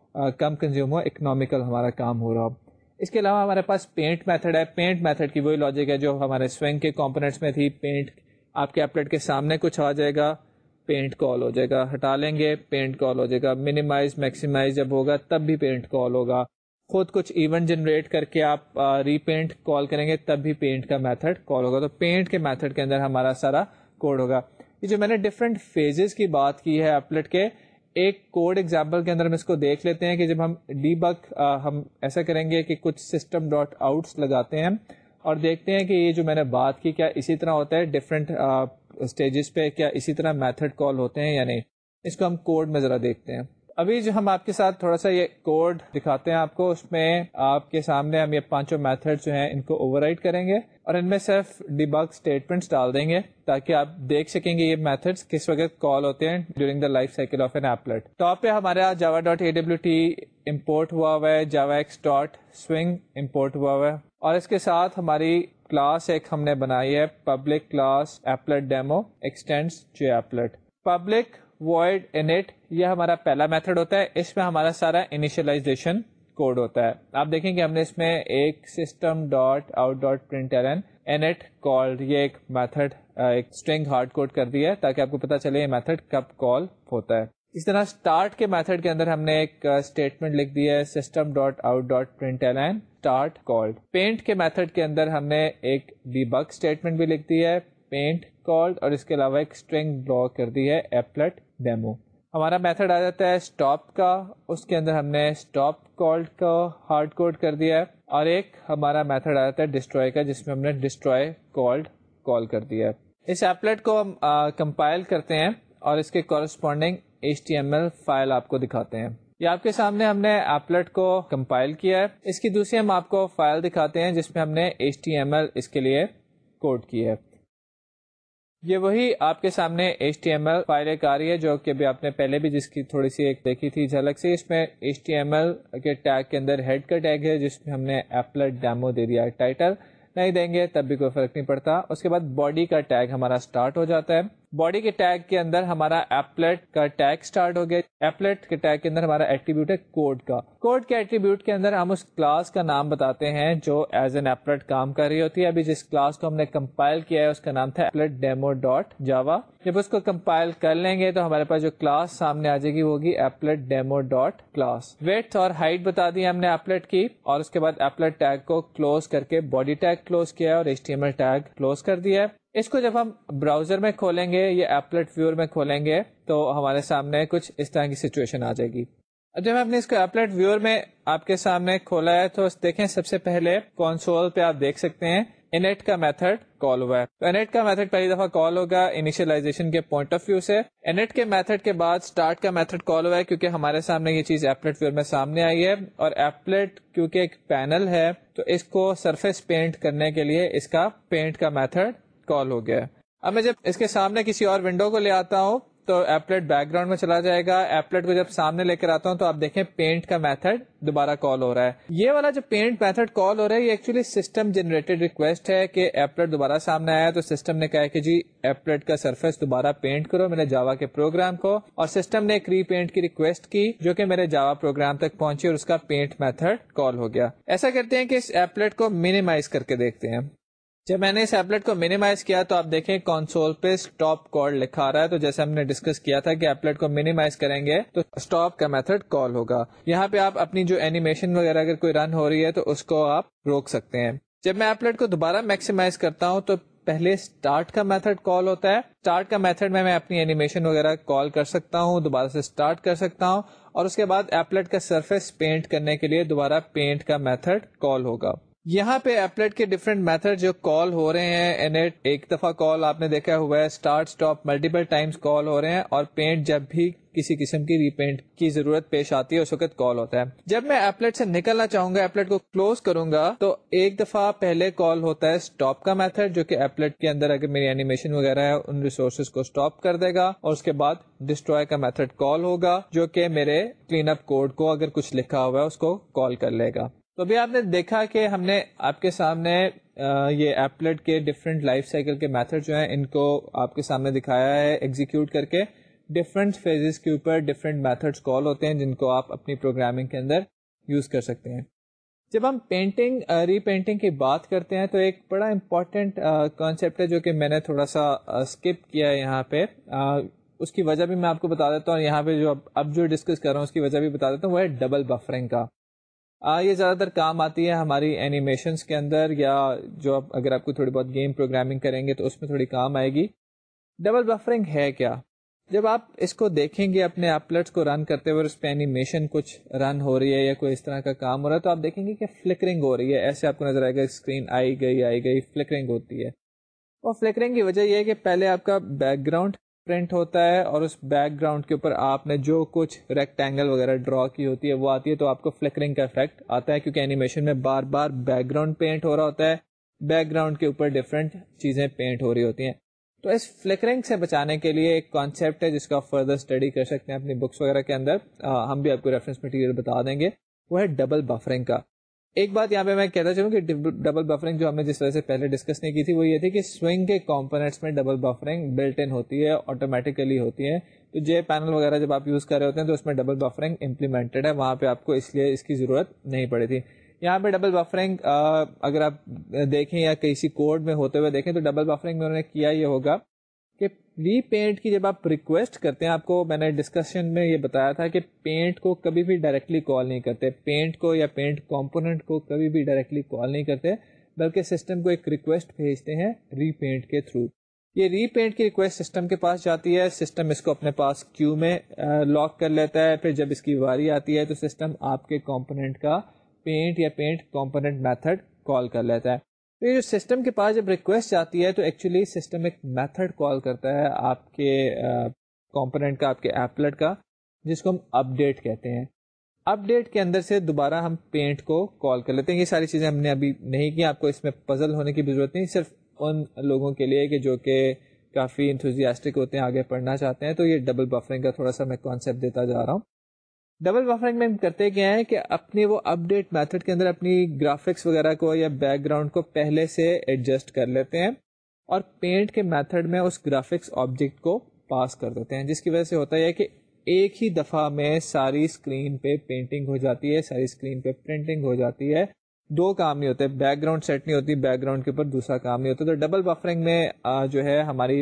کم کنزیوم ہو, اکنامیکل ہمارا کام ہو رہا ہو. اس کے علاوہ ہمارے پاس پینٹ میتھڈ ہے. پینٹ میتھڈ کی وہی لاجک ہے جو ہمارے سوئنگ کے کمپوننٹس میں تھی. پینٹ, آپ کے ایپلٹ کے سامنے کچھ آ جائے گا, پینٹ کال ہو جائے گا, ہٹا لیں گے, پینٹ کال ہو جائے گا. منیمائز, میکسیمائز جب ہوگا تب بھی پینٹ کال ہوگا. خود کچھ ایونٹ جنریٹ کر کے آپ ری پینٹ کال کریں گے تب بھی پینٹ کا میتھڈ کال ہوگا. تو پینٹ کے میتھڈ کے اندر ہمارا سارا کوڈ ہوگا. یہ جو میں نے ڈفرینٹ فیزز کی بات کی ہے ایپلٹ کے, ایک کوڈ ایگزامپل کے اندر ہم اس کو دیکھ لیتے ہیں کہ جب ہم ڈی بگ ہم ایسا کریں گے کہ کچھ سسٹم ڈاٹ آؤٹس لگاتے ہیں, اور دیکھتے ہیں کہ یہ جو میں نے بات کی کیا اسی طرح ہوتا ہے ڈفرینٹ اسٹیجز پہ, کیا اسی طرح میتھڈ کال ہوتے ہیں یا نہیں. اس کو ہم کوڈ میں ذرا دیکھتے ہیں. ابھی جو ہم آپ کے ساتھ تھوڑا سا یہ کوڈ دکھاتے ہیں آپ کو, اس میں آپ کے سامنے ہم یہ 5 میتھڈ جو ہیں ان کو اوور رائڈ کریں گے اور ان میں صرف ڈیبگ اسٹیٹمنٹس ڈال دیں گے تاکہ آپ دیکھ سکیں گے یہ میتھڈس کس وقت کال ہوتے ہیں during the life cycle of an applet. Top پہ ہمارا java.awt امپورٹ ہوا ہے, javax.swing امپورٹ ہوا ہے, اور اس کے ساتھ ہماری کلاس ایک ہم نے بنائی ہے public class applet demo extends JApplet. Public void init یہ ہمارا پہلا میتھڈ ہوتا ہے, اس میں ہمارا سارا انیشلائزیشن کوڈ ہوتا ہے. آپ دیکھیں کہ ہم نے اس میں ایک system.out.println init called یہ ایک میتھڈ ایک اسٹرنگ ہارڈ کوڈ کر دی ہے تاکہ آپ کو پتا چلے یہ میتھڈ کب کال ہوتا ہے. اس طرح اسٹارٹ کے میتھڈ کے اندر ہم نے ایک اسٹیٹمنٹ لکھ دی ہے system.out.println start called. پینٹ کے میتھڈ کے اندر ہم نے ایک ڈیبگ اسٹیٹمنٹ بھی لکھ دی ہے پینٹ کالڈ, اور اس کے علاوہ ایک اسٹرنگ بلاک کر دی ہے ایپلٹ ڈیمو. ہمارا میتھڈ آ جاتا ہے اسٹاپ کا, اس کے اندر ہم نے اسٹاپ کالڈ کا ہارڈ کوڈ کر دیا ہے, اور ایک ہمارا میتھڈ آ جاتا ہے ڈسٹروائے کا جس میں ہم نے ڈسٹروائے کالڈ کال کر دیا ہے. اس ایپلٹ کو ہم کمپائل کرتے ہیں اور اس کے کورسپونڈنگ HTML فائل آپ کو دکھاتے ہیں. یہ آپ کے سامنے ہم نے ایپلٹ کو کمپائل کیا ہے. اس کی دوسری ہم آپ کو فائل دکھاتے ہیں جس میں ہم نے HTML اس کے لیے کوڈ کی ہے. یہ وہی آپ کے سامنے HTML فائل ایک آ رہی ہے جو کہ بھی آپ نے پہلے بھی جس کی تھوڑی سی ایک دیکھی تھی جھلک سے. اس میں HTML کے ٹیگ کے اندر ہیڈ کا ٹیگ ہے جس میں ہم نے ایپلٹ ڈیمو دے دیا ہے. ٹائٹل نہیں دیں گے تب بھی کوئی فرق نہیں پڑتا. اس کے بعد باڈی کا ٹیگ ہمارا سٹارٹ ہو جاتا ہے. باڈی کے ٹیگ کے اندر ہمارا ایپلٹ کا ٹیگ سٹارٹ ہو گیا. ایپلٹ کے ٹیگ کے اندر ہمارا ایٹریبیوٹ ہے کوڈ کا. کوڈ کے ایٹریبیوٹ کے اندر ہم اس کلاس کا نام بتاتے ہیں جو ایز این ایپلٹ کام کر رہی ہوتی ہے. ابھی جس کلاس کو ہم نے کمپائل کیا ہے اس کا نام تھا ایپلٹ ڈیمو ڈاٹ جاوا. جب اس کو کمپائل کر لیں گے تو ہمارے پاس جو کلاس سامنے آ جائے گی وہ ہوگی applet demo dot class. Width اور ہائٹ بتا دی ہم نے ایپلٹ کی, اور اس کے بعد ایپلٹ ٹیگ کو کلوز کر کے باڈی ٹیگ کلوز کیا اور HTML ٹیگ کلوز کر دیا ہے. اس کو جب ہم براؤزر میں کھولیں گے یا ایپلٹ ویور میں کھولیں گے تو ہمارے سامنے کچھ اس طرح کی سچویشن آ جائے گی. جب ہم نے اس کو ایپلٹ ویور میں آپ کے سامنے کھولا ہے تو دیکھیں سب سے پہلے کنسول پہ آپ دیکھ سکتے ہیں init کا میتھڈ کال ہوا ہے. تو init کا میتھڈ پہلی دفعہ کال ہوگا انیشلائزیشن کے پوائنٹ آف ویو سے. init کے میتھڈ کے بعد اسٹارٹ کا میتھڈ کال ہوا ہے کیونکہ ہمارے سامنے یہ چیز ایپلٹ ویور میں سامنے آئی ہے, اور ایپلٹ کیونکہ ایک پینل ہے تو اس کو سرفیس پینٹ کرنے کے لیے اس کا پینٹ کا میتھڈ کال ہو گیا. اب میں جب اس کے سامنے کسی اور ونڈو کو لے آتا ہوں تو ایپلٹ بیک گراؤنڈ میں چلا جائے گا. ایپلٹ کو جب سامنے لے کر آتا ہوں تو آپ دیکھیں پینٹ کا میتھڈ دوبارہ کال ہو رہا ہے. یہ والا جو پینٹ میتھڈ کال ہو رہا ہے یہ ایکچولی سسٹم جنریٹڈ ریکویسٹ ہے کہ ایپلٹ دوبارہ سامنے آیا تو سسٹم نے کہا کہ جی ایپلٹ کا سرفیس دوبارہ پینٹ کرو میرے جاوا کے پروگرام کو, اور سسٹم نے ایک ری پینٹ کی ریکویسٹ کی جو کہ میرے جاوا پروگرام تک پہنچی اور اس کا پینٹ میتھڈ کال ہو گیا. ایسا کرتے ہیں کہ اس ایپلٹ کو منیمائز کر کے دیکھتے ہیں. جب میں نے اس ایپلٹ کو منیمائز کیا تو آپ دیکھیں کنسول پہ اسٹاپ کال لکھا آ رہا ہے. تو جیسے ہم نے ڈسکس کیا تھا کہ ایپلٹ کو منیمائز کریں گے تو اسٹاپ کا میتھڈ کال ہوگا. یہاں پہ آپ اپنی جو اینیمیشن وغیرہ اگر کوئی رن ہو رہی ہے تو اس کو آپ روک سکتے ہیں. جب میں ایپلٹ کو دوبارہ میکسیمائز کرتا ہوں تو پہلے اسٹارٹ کا میتھڈ کال ہوتا ہے. اسٹارٹ کا میتھڈ میں اپنی اینیمیشن وغیرہ کال کر سکتا ہوں, دوبارہ سے اسٹارٹ کر سکتا ہوں, اور اس کے بعد ایپلٹ کا سرفیس پینٹ کرنے کے لیے دوبارہ پینٹ کا میتھڈ کال ہوگا. یہاں پہ ایپلٹ کے ڈفرینٹ میتھڈ جو کال ہو رہے ہیں, init ایک دفعہ کال آپ نے دیکھا ہوا ہے, start stop multiple times call ہو رہے ہیں, اور پینٹ جب بھی کسی قسم کی ری پینٹ کی ضرورت پیش آتی ہے اس وقت کال ہوتا ہے. جب میں ایپلٹ سے نکلنا چاہوں گا, ایپلٹ کو کلوز کروں گا تو ایک دفعہ پہلے کال ہوتا ہے اسٹاپ کا میتھڈ جو کہ ایپلٹ کے اندر اگر میری اینیمیشن وغیرہ ہے ان ریسورسز کو اسٹاپ کر دے گا, اور اس کے بعد ڈسٹروائے کا میتھڈ کال ہوگا جو کہ میرے کلین اپ کوڈ کو اگر کچھ لکھا ہوا ہے اس کو کال کر لے گا. تو ابھی آپ نے دیکھا کہ ہم نے آپ کے سامنے یہ ایپلٹ کے ڈفرینٹ لائف سائیکل کے میتھڈ جو ہیں ان کو آپ کے سامنے دکھایا ہے ایگزیکیوٹ کر کے. ڈفرینٹ فیزز کے اوپر ڈفرینٹ میتھڈز کال ہوتے ہیں جن کو آپ اپنی پروگرامنگ کے اندر یوز کر سکتے ہیں. جب ہم پینٹنگ ری پینٹنگ کی بات کرتے ہیں تو ایک بڑا امپورٹنٹ کانسیپٹ ہے جو کہ میں نے تھوڑا سا اسکپ کیا ہے یہاں پہ. اس کی وجہ بھی میں آپ کو بتا دیتا ہوں. یہاں پہ جو اب جو ڈسکس کر رہا ہوں اس کی وجہ بھی بتا دیتا ہوں, وہ ہے ڈبل بفرنگ کا. یہ زیادہ تر کام آتی ہے ہماری اینیمیشنز کے اندر, یا جو اگر آپ کو تھوڑی بہت گیم پروگرامنگ کریں گے تو اس میں تھوڑی کام آئے گی. ڈبل بفرنگ ہے کیا؟ جب آپ اس کو دیکھیں گے اپنے ایپلیٹس کو رن کرتے ہوئے، اس پہ اینیمیشن کچھ رن ہو رہی ہے یا کوئی اس طرح کا کام ہو رہا ہے، تو آپ دیکھیں گے کہ فلکرنگ ہو رہی ہے. ایسے آپ کو نظر آئے گا اسکرین آئی گئی فلکرنگ ہوتی ہے. اور فلکرنگ کی وجہ یہ ہے کہ پہلے آپ کا بیک گراؤنڈ پرنٹ ہوتا ہے اور اس بیک گراؤنڈ کے اوپر آپ نے جو کچھ ریکٹینگل وغیرہ ڈرا کی ہوتی ہے وہ آتی ہے، تو آپ کو فلکرنگ کا افیکٹ آتا ہے کیونکہ اینیمیشن میں بار بار بیک گراؤنڈ پینٹ ہو رہا ہوتا ہے، بیک گراؤنڈ کے اوپر ڈفرینٹ چیزیں پینٹ ہو رہی ہوتی ہیں. تو اس فلکرنگ سے بچانے کے لیے ایک کانسیپٹ ہے جس کا آپ فردر اسٹڈی کر سکتے ہیں اپنی بکس وغیرہ کے اندر، ہم بھی آپ کو ریفرنس مٹیریل بتا دیں گے. وہ ہے ڈبل بفرنگ کا. ایک بات یہاں پہ میں کہتا چلوں کہ ڈبل بفرنگ جو ہم نے جس وجہ سے پہلے ڈسکس نہیں کی تھی وہ یہ تھی کہ سوئنگ کے کمپوننٹس میں ڈبل بفرنگ بلٹ ان ہوتی ہے، آٹومیٹیکلی ہوتی ہے. تو جے پینل وغیرہ جب آپ یوز کر رہے ہوتے ہیں تو اس میں ڈبل بفرنگ امپلیمنٹڈ ہے، وہاں پہ آپ کو اس لیے اس کی ضرورت نہیں پڑی تھی. یہاں پہ ڈبل بفرنگ اگر آپ دیکھیں یا کسی کوڈ میں ہوتے ہوئے دیکھیں تو ڈبل بفرنگ میں انہوں نے کیا یہ ہوگا کہ ری پینٹ کی جب آپ ریکویسٹ کرتے ہیں، آپ کو میں نے ڈسکشن میں یہ بتایا تھا کہ پینٹ کو کبھی بھی ڈائریکٹلی کال نہیں کرتے، پینٹ کو یا پینٹ کمپوننٹ کو کبھی بھی ڈائریکٹلی کال نہیں کرتے، بلکہ سسٹم کو ایک ریکویسٹ بھیجتے ہیں ری پینٹ کے تھرو. یہ ری پینٹ کی ریکویسٹ سسٹم کے پاس جاتی ہے، سسٹم اس کو اپنے پاس کیو میں لاک کر لیتا ہے، پھر جب اس کی واری آتی ہے تو سسٹم آپ کے کمپوننٹ کا پینٹ یا پینٹ کمپوننٹ میتھڈ کال کر لیتا ہے. تو یہ جو سسٹم کے پاس جب ریکویسٹ آتی ہے تو ایکچولی سسٹم ایک میتھڈ کال کرتا ہے آپ کے کمپوننٹ کا، آپ کے ایپلٹ کا، جس کو ہم اپ ڈیٹ کہتے ہیں. اپ ڈیٹ کے اندر سے دوبارہ ہم پینٹ کو کال کر لیتے ہیں. یہ ساری چیزیں ہم نے ابھی نہیں کی، آپ کو اس میں پزل ہونے کی بھی ضرورت نہیں، صرف ان لوگوں کے لیے کہ جو کہ کافی انتھوزیاسٹک ہوتے ہیں، آگے پڑھنا چاہتے ہیں. تو یہ ڈبل بفرنگ کا تھوڑا سا میں کانسیپٹ دیتا جا رہا ہوں. ڈبل بفرنگ میں ہم کرتے کیا ہے کہ اپنے وہ اپ ڈیٹ میتھڈ کے اندر اپنی گرافکس وغیرہ کو یا بیک گراؤنڈ کو پہلے سے ایڈجسٹ کر لیتے ہیں اور پینٹ کے میتھڈ میں اس گرافکس آبجیکٹ کو پاس کر دیتے ہیں، جس کی وجہ سے ہوتا ہے کہ ایک ہی دفعہ میں ساری اسکرین پہ پینٹنگ ہو جاتی ہے، ساری اسکرین پہ پرنٹنگ ہو جاتی ہے. دو کام نہیں ہوتے، بیک گراؤنڈ سیٹ نہیں ہوتی، بیک گراؤنڈ کے اوپر دوسرا کام نہیں ہوتا. تو ڈبل بفرنگ میں جو ہے ہماری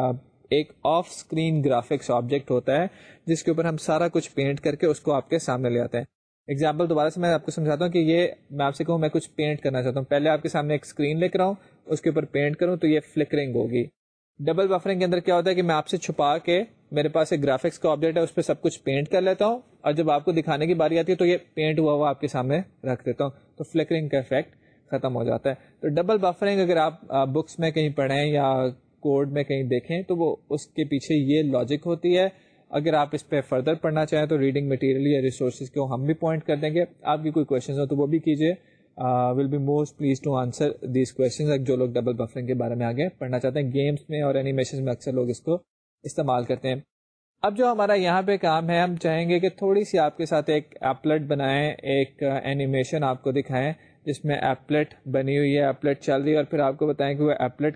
ایک آف اسکرین گرافکس آبجیکٹ ہوتا ہے جس کے اوپر ہم سارا کچھ پینٹ کر کے اس کو آپ کے سامنے لے آتے ہیں. ایگزامپل دوبارہ سے میں آپ کو سمجھاتا ہوں کہ یہ میں آپ سے کہوں میں کچھ پینٹ کرنا چاہتا ہوں، پہلے آپ کے سامنے ایک اسکرین لے کر آؤں، اس کے اوپر پینٹ کروں تو یہ فلکرنگ ہوگی. ڈبل بفرنگ کے اندر کیا ہوتا ہے کہ میں آپ سے چھپا کے میرے پاس ایک گرافکس کا آبجیکٹ ہے، اس پہ سب کچھ پینٹ کر لیتا ہوں اور جب آپ کو دکھانے کی باری آتی ہے تو یہ پینٹ ہوا ہوا آپ کے سامنے رکھ دیتا ہوں، تو فلکرنگ کا افیکٹ ختم ہو جاتا ہے. تو ڈبل بفرنگ اگر آپ بکس میں کہیں پڑھیں یا کوڈ میں کہیں دیکھیں تو وہ اس کے پیچھے یہ لاجک ہوتی ہے. اگر آپ اس پہ فردر پڑھنا چاہیں تو ریڈنگ مٹیریل یا ریسورسز کو ہم بھی پوائنٹ کر دیں گے. آپ کی کوئی کوشچنز ہو تو وہ بھی کیجیے. Will be most please to answer these questions. جو لوگ ڈبل بفرنگ کے بارے میں آگے پڑھنا چاہتے ہیں، گیمس میں اور اینیمیشن میں اکثر لوگ اس کو استعمال کرتے ہیں. اب جو ہمارا یہاں پہ کام ہے، ہم چاہیں گے کہ تھوڑی سی آپ کے ساتھ ایک ایپلٹ بنائیں، ایک اینیمیشن آپ کو دکھائیں جس میں ایپلٹ بنی ہوئی ہے، ایپلٹ چل رہی ہے، اور پھر آپ کو بتائیں کہ وہ ایپلٹ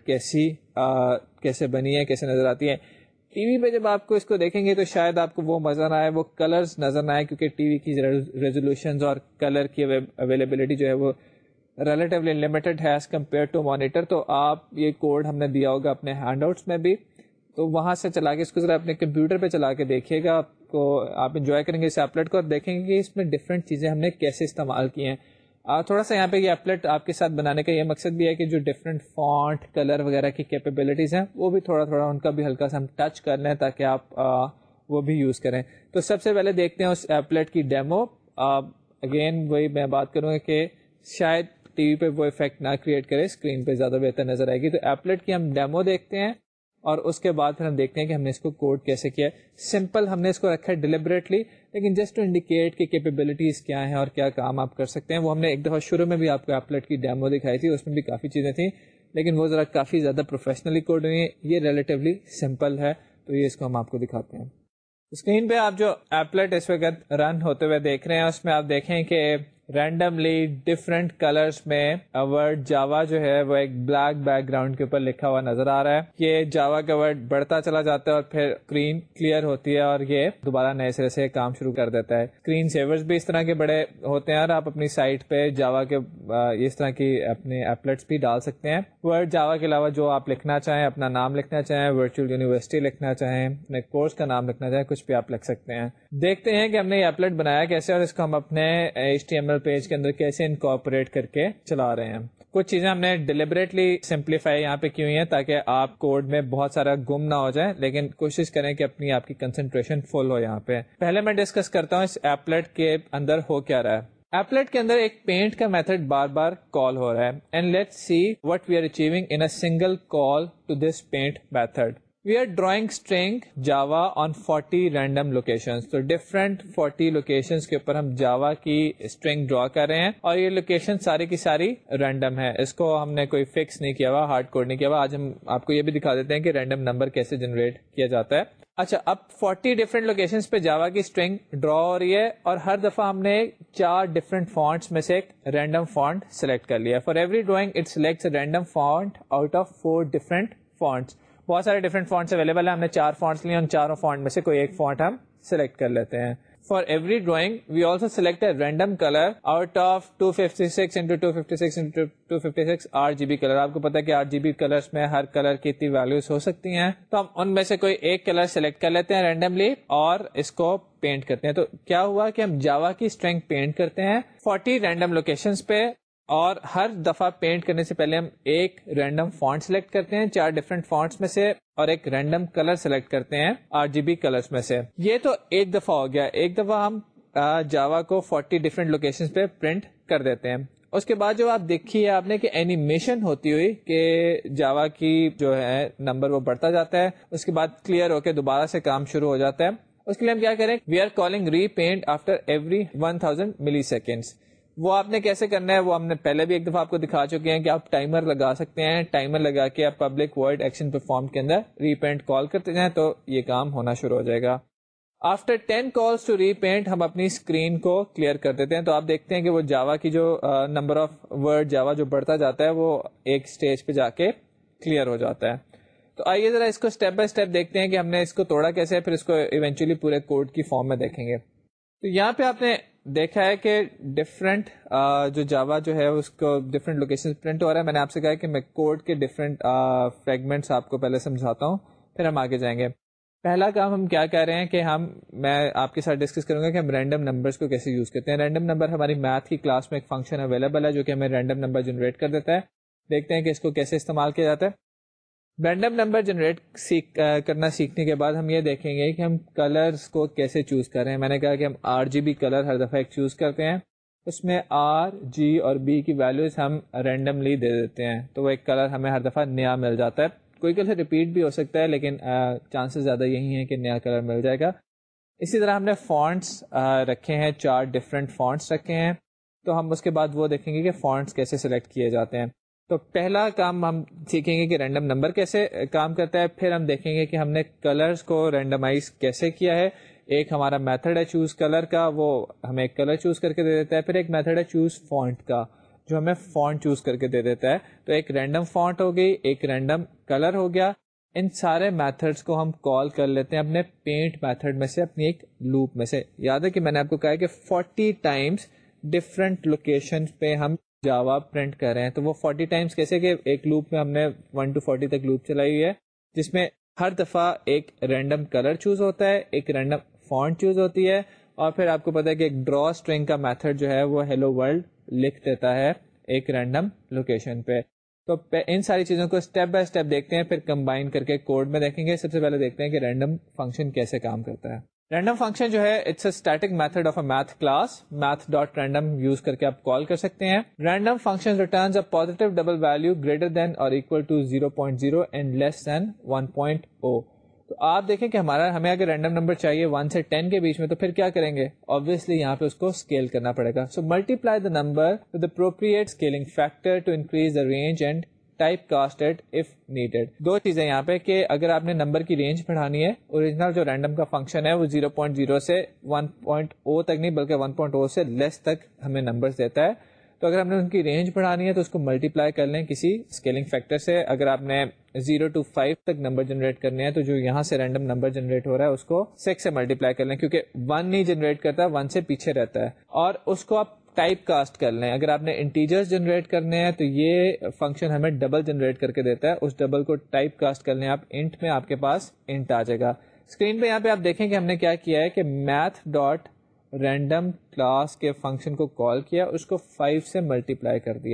کیسے بنی ہے، کیسے نظر آتی ہے. ٹی وی پہ جب آپ کو اس کو دیکھیں گے تو شاید آپ کو وہ نظر نہ آئے، وہ کلرز نظر نہ آئے، کیونکہ ٹی وی کی ریزولوشنز اور کلر کی اویلیبلٹی جو ہے وہ ریلیٹیولی لمیٹڈ ہے ایز کمپیئر ٹو مانیٹر. تو آپ یہ کوڈ ہم نے دیا ہوگا اپنے ہینڈ آؤٹس میں بھی، تو وہاں سے چلا کے اس کو ذرا اپنے کمپیوٹر پہ چلا کے دیکھیے گا. آپ انجوائے کریں گے اس ایپلٹ کو اور دیکھیں گے کہ اس میں ڈفرینٹ چیزیں ہم نے کیسے استعمال کی ہیں. تھوڑا سا یہاں پہ یہ ایپلٹ آپ کے ساتھ بنانے کا یہ مقصد بھی ہے کہ جو ڈفرینٹ فونٹ، کلر وغیرہ کی کیپیبلٹیز ہیں وہ بھی تھوڑا تھوڑا ان کا بھی ہلکا سا ہم ٹچ کر لیں تاکہ آپ وہ بھی یوز کریں. تو سب سے پہلے دیکھتے ہیں اس ایپلٹ کی ڈیمو. اگین وہی میں بات کروں گا کہ شاید ٹی وی پہ وہ افیکٹ نہ کریٹ کرے، اسکرین پہ زیادہ بہتر نظر آئے گی. تو ایپلٹ کی ہم ڈیمو دیکھتے ہیں اور اس کے بعد پھر ہم دیکھتے ہیں کہ ہم نے اس کو کوڈ کیسے کیا ہے. سمپل ہم نے اس کو رکھا ہے ڈیلیبریٹلی، لیکن جسٹ ٹو انڈیکیٹ کہ کیپیبلٹیز کیا ہیں اور کیا کام آپ کر سکتے ہیں. وہ ہم نے ایک دفعہ شروع میں بھی آپ کو ایپلٹ کی ڈیمو دکھائی تھی، اس میں بھی کافی چیزیں تھیں لیکن وہ ذرا کافی زیادہ پروفیشنلی کوڈ ہوئی ہیں. یہ ریلیٹیولی سمپل ہے، تو یہ اس کو ہم آپ کو دکھاتے ہیں. اسکرین پہ آپ جو ایپلٹ اس وقت رن ہوتے ہوئے دیکھ رہے ہیں اس میں آپ دیکھیں کہ رینڈملی ڈفرینٹ کلرز میں ورڈ جاوا جو ہے وہ ایک بلیک بیک گراؤنڈ کے اوپر لکھا ہوا نظر آ رہا ہے. یہ جاوا کا ورڈ بڑھتا چلا جاتا ہے اور پھر اسکرین کلیئر ہوتی ہے اور یہ دوبارہ نئے سرے سے کام شروع کر دیتا ہے. اسکرین سیورز بھی اس طرح کے بڑے ہوتے ہیں اور آپ اپنی سائٹ پہ جاوا کے اس طرح کی اپنے ایپلٹس بھی ڈال سکتے ہیں. ورڈ جاوا کے علاوہ جو آپ لکھنا چاہیں، اپنا نام لکھنا چاہیں، ورچوئل یونیورسٹی لکھنا چاہیں، اپنے کورس کا نام لکھنا چاہیں، کچھ بھی آپ لکھ سکتے ہیں. دیکھتے ہیں کہ ہم نے یہ ایپلٹ بنایا کیسے اور اس کو ہم اپنے HTML پیج کے اندر کیسے انکارپوریٹ کر کے چلا رہے ہیں. کچھ چیزیں ہم نے ڈیلیبریٹلی سمپلیفائی یہاں پہ کی ہوئی ہیں تاکہ آپ کوڈ میں بہت سارا گم نہ ہو جائے, لیکن کوشش کریں کہ آپ کی کنسنٹریشن فل ہو. یہاں پہ پہلے میں ڈسکس کرتا ہوں اس ایپلیٹ کے اندر ہو کیا رہا ہے. ایپلیٹ کے اندر ایک پینٹ کا میتھڈ بار بار کال ہو رہا ہے, and let's see what we are achieving in a single call to this paint method. We are drawing string Java on 40 random locations. تو different 40 locations کے اوپر ہم Java کی string draw کر رہے ہیں, اور یہ location ساری کی ساری random ہے. اس کو ہم نے کوئی fix نہیں کیا ہوا, hard code نہیں کیا ہوا. آج ہم آپ کو یہ بھی دکھا دیتے ہیں کہ random number کیسے generate کیا جاتا ہے. اچھا, اب 40 different locations پہ Java کی string draw ہو رہی ہے, اور ہر دفعہ ہم نے 4 different fonts میں سے ایک random font select کر لیا. For every drawing it selects a random font out of 4 different fonts. بہت سارے ڈفرنٹ فونٹس اویلیبل ہیں, ہم نے 4 فونٹس لیے, ان چاروں فونٹ میں سے کوئی ایک فونٹ ہم سلیکٹ کر لیتے ہیں. For every drawing we also select a random colour out of 256 into 256 into 256 RGB colour. آپ کو پتا ہے کہ RGB کلرس میں ہر کلر کی اتنی ویلیوز ہو سکتی ہیں, تو ہم ان میں سے کوئی ایک کلر سلیکٹ کر لیتے ہیں رینڈملی اور اس کو پینٹ کرتے ہیں. تو کیا ہوا کہ ہم جاوا کی اسٹرنگ پینٹ کرتے ہیں 40 رینڈم لوکیشنز پہ, اور ہر دفعہ پینٹ کرنے سے پہلے ہم ایک رینڈم فونٹ سلیکٹ کرتے ہیں 4 ڈفرنٹ فونٹس میں سے, اور ایک رینڈم کلر سلیکٹ کرتے ہیں RGB کلرز میں سے. یہ تو ایک دفعہ ہو گیا. ایک دفعہ ہم جاوا کو 40 ڈفرنٹ لوکیشنز پہ پرنٹ کر دیتے ہیں. اس کے بعد جو آپ دیکھی ہے آپ نے کہ اینیمیشن ہوتی ہوئی کہ جاوا کی جو ہے نمبر وہ بڑھتا جاتا ہے, اس کے بعد کلیئر ہو کے دوبارہ سے کام شروع ہو جاتا ہے. اس کے لیے ہم کیا کریں, we are calling repaint after every 1000 ملی سیکنڈس. وہ آپ نے کیسے کرنا ہے وہ ہم نے پہلے بھی ایک دفعہ آپ کو دکھا چکے ہیں کہ آپ ٹائمر لگا سکتے ہیں. ٹائمر لگا کے آپ پبلک وائڈ ایکشن پرفارم کے اندر ری پینٹ کال کرتے جائیں تو یہ کام ہونا شروع ہو جائے گا. After 10 calls to repaint ہم اپنی اسکرین کو کلیئر کر دیتے ہیں. تو آپ دیکھتے ہیں کہ وہ جاوا کی جو نمبر آف ورڈ جاوا جو بڑھتا جاتا ہے وہ ایک اسٹیج پہ جا کے کلیئر ہو جاتا ہے. تو آئیے ذرا اس کو اسٹیپ بائی اسٹیپ دیکھتے ہیں کہ ہم نے اس کو توڑا کیسے ہے, پھر اس کو ایونچولی پورے کوڈ کی فارم میں دیکھیں گے. تو یہاں پہ آپ نے دیکھا ہے کہ ڈفرینٹ جو جاوا جو ہے اس کو ڈفرینٹ لوکیشن پرنٹ ہو رہا ہے. میں نے آپ سے کہا کہ میں کوڈ کے ڈفرینٹ فریگمنٹس آپ کو پہلے سمجھاتا ہوں, پھر ہم آگے جائیں گے. پہلا کام ہم کیا کہہ رہے ہیں کہ میں آپ کے ساتھ ڈسکس کروں گا کہ ہم رینڈم نمبرز کو کیسے یوز کرتے ہیں. رینڈم نمبر ہماری میتھ کی کلاس میں ایک فنکشن اویلیبل ہے جو کہ ہمیں رینڈم نمبر جنریٹ کر دیتا ہے. دیکھتے ہیں کہ اس کو کیسے استعمال کیا جاتا ہے. رینڈم نمبر جنریٹ کرنا سیکھنے کے بعد ہم یہ دیکھیں گے کہ ہم کلرز کو کیسے چوز کر رہے ہیں. میں نے کہا کہ ہم RGB کلر ہر دفعہ ایک چوز کرتے ہیں, اس میں R, G اور B کی ویلیوز ہم رینڈملی دے دیتے ہیں, تو وہ ایک کلر ہمیں ہر دفعہ نیا مل جاتا ہے. کوئی کلر ریپیٹ بھی ہو سکتا ہے لیکن چانسز زیادہ یہی ہیں کہ نیا کلر مل جائے گا. اسی طرح ہم نے فونٹس رکھے ہیں, 4 ڈفرینٹ فونٹس رکھے ہیں, تو ہم اس کے بعد وہ دیکھیں گے کہ فونٹس کیسے سلیکٹ کیے جاتے ہیں. تو پہلا کام ہم سیکھیں گے کہ رینڈم نمبر کیسے کام کرتا ہے, پھر ہم دیکھیں گے کہ ہم نے کلرز کو رینڈمائز کیسے کیا ہے. ایک ہمارا میتھڈ ہے چوز کلر کا, وہ ہمیں ایک کلر چوز کر کے دے دیتا ہے. پھر ایک میتھڈ ہے چوز فونٹ کا جو ہمیں فونٹ چوز کر کے دے دیتا ہے. تو ایک رینڈم فونٹ ہو گئی, ایک رینڈم کلر ہو گیا. ان سارے میتھڈس کو ہم کال کر لیتے ہیں اپنے پینٹ میتھڈ میں سے, اپنی ایک لوپ میں سے. یاد ہے کہ میں نے آپ کو کہا ہے کہ 40 ٹائمس ڈفرینٹ لوکیشن پہ ہم جاوا پرنٹ کر رہے ہیں. تو وہ 40 ٹائمس کیسے کہ ایک لوپ میں ہم نے 1 to 40 تک لوپ چلائی ہوئی ہے, جس میں ہر دفعہ ایک رینڈم کلر چوز ہوتا ہے, ایک رینڈم فونٹ چوز ہوتی ہے, اور پھر آپ کو پتا ہے کہ ایک ڈرا اسٹرنگ کا میتھڈ جو ہے وہ ہیلو ورلڈ لکھ دیتا ہے ایک رینڈم لوکیشن پہ. تو ان ساری چیزوں کو اسٹیپ بائی اسٹیپ دیکھتے ہیں, پھر کمبائن کر کے کوڈ میں دیکھیں گے. سب سے پہلے دیکھتے ہیں کہ رینڈم فنکشن کیسے کام کرتا ہے. رینڈم فنکشن جو ہے it's a static method of a math class. Math dot random use کر کے آپ کال کر سکتے ہیں. Random function returns a positive double value greater than اور equal to 0.0 and less than 1.0. تو آپ دیکھیں کہ ہمیں اگر رینڈم نمبر چاہیے 1 سے 10 کے بیچ میں, تو پھر کیا کریں گے, obviously یہاں پہ اس کو اسکیل کرنا پڑے گا. So multiply the number with appropriate scaling factor to increase the range and type cast it if needed. 2 چیزیں یہاں پہ کہ اگر آپ نے نمبر کی رینج بڑھانی ہے, اوریجنل جو رینڈم کا فنکشن ہے وہ 0.0 سے 1.0 تک نہیں بلکہ 1.0 سے لیس تک ہمیں نمبرز دیتا ہے. تو اگر ہم نے ان کی رینج بڑھانی ہے تو اس کو ملٹیپلائی کر لیں کسی اسکیلنگ فیکٹر سے. اگر آپ نے 0 to 5 تک نمبر جنریٹ کرنے ہیں تو جو یہاں سے رینڈم نمبر جنریٹ ہو رہا ہے اس کو 6 سے ملٹیپلائی کر لیں, کیونکہ 1 نہیں جنریٹ کرتا, 1 سے پیچھے رہتا ہے, اور اس کو آپ ٹائپ کاسٹ کر لیں. اگر آپ نے انٹیجرز جنریٹ کرنے ہیں تو یہ فنکشن ہمیں ڈبل جنریٹ کر کے دیتا ہے, اس ڈبل کو ٹائپ کاسٹ کر لیں آپ انٹ میں, آپ کے پاس انٹ آ جائے گا. اسکرین پہ یہاں پہ آپ دیکھیں کہ ہم نے کیا کیا ہے کہ میتھ ڈاٹ رینڈم کلاس کے فنکشن کو کال کیا, اس کو 5 سے ملٹیپلائی کر دیا ہے.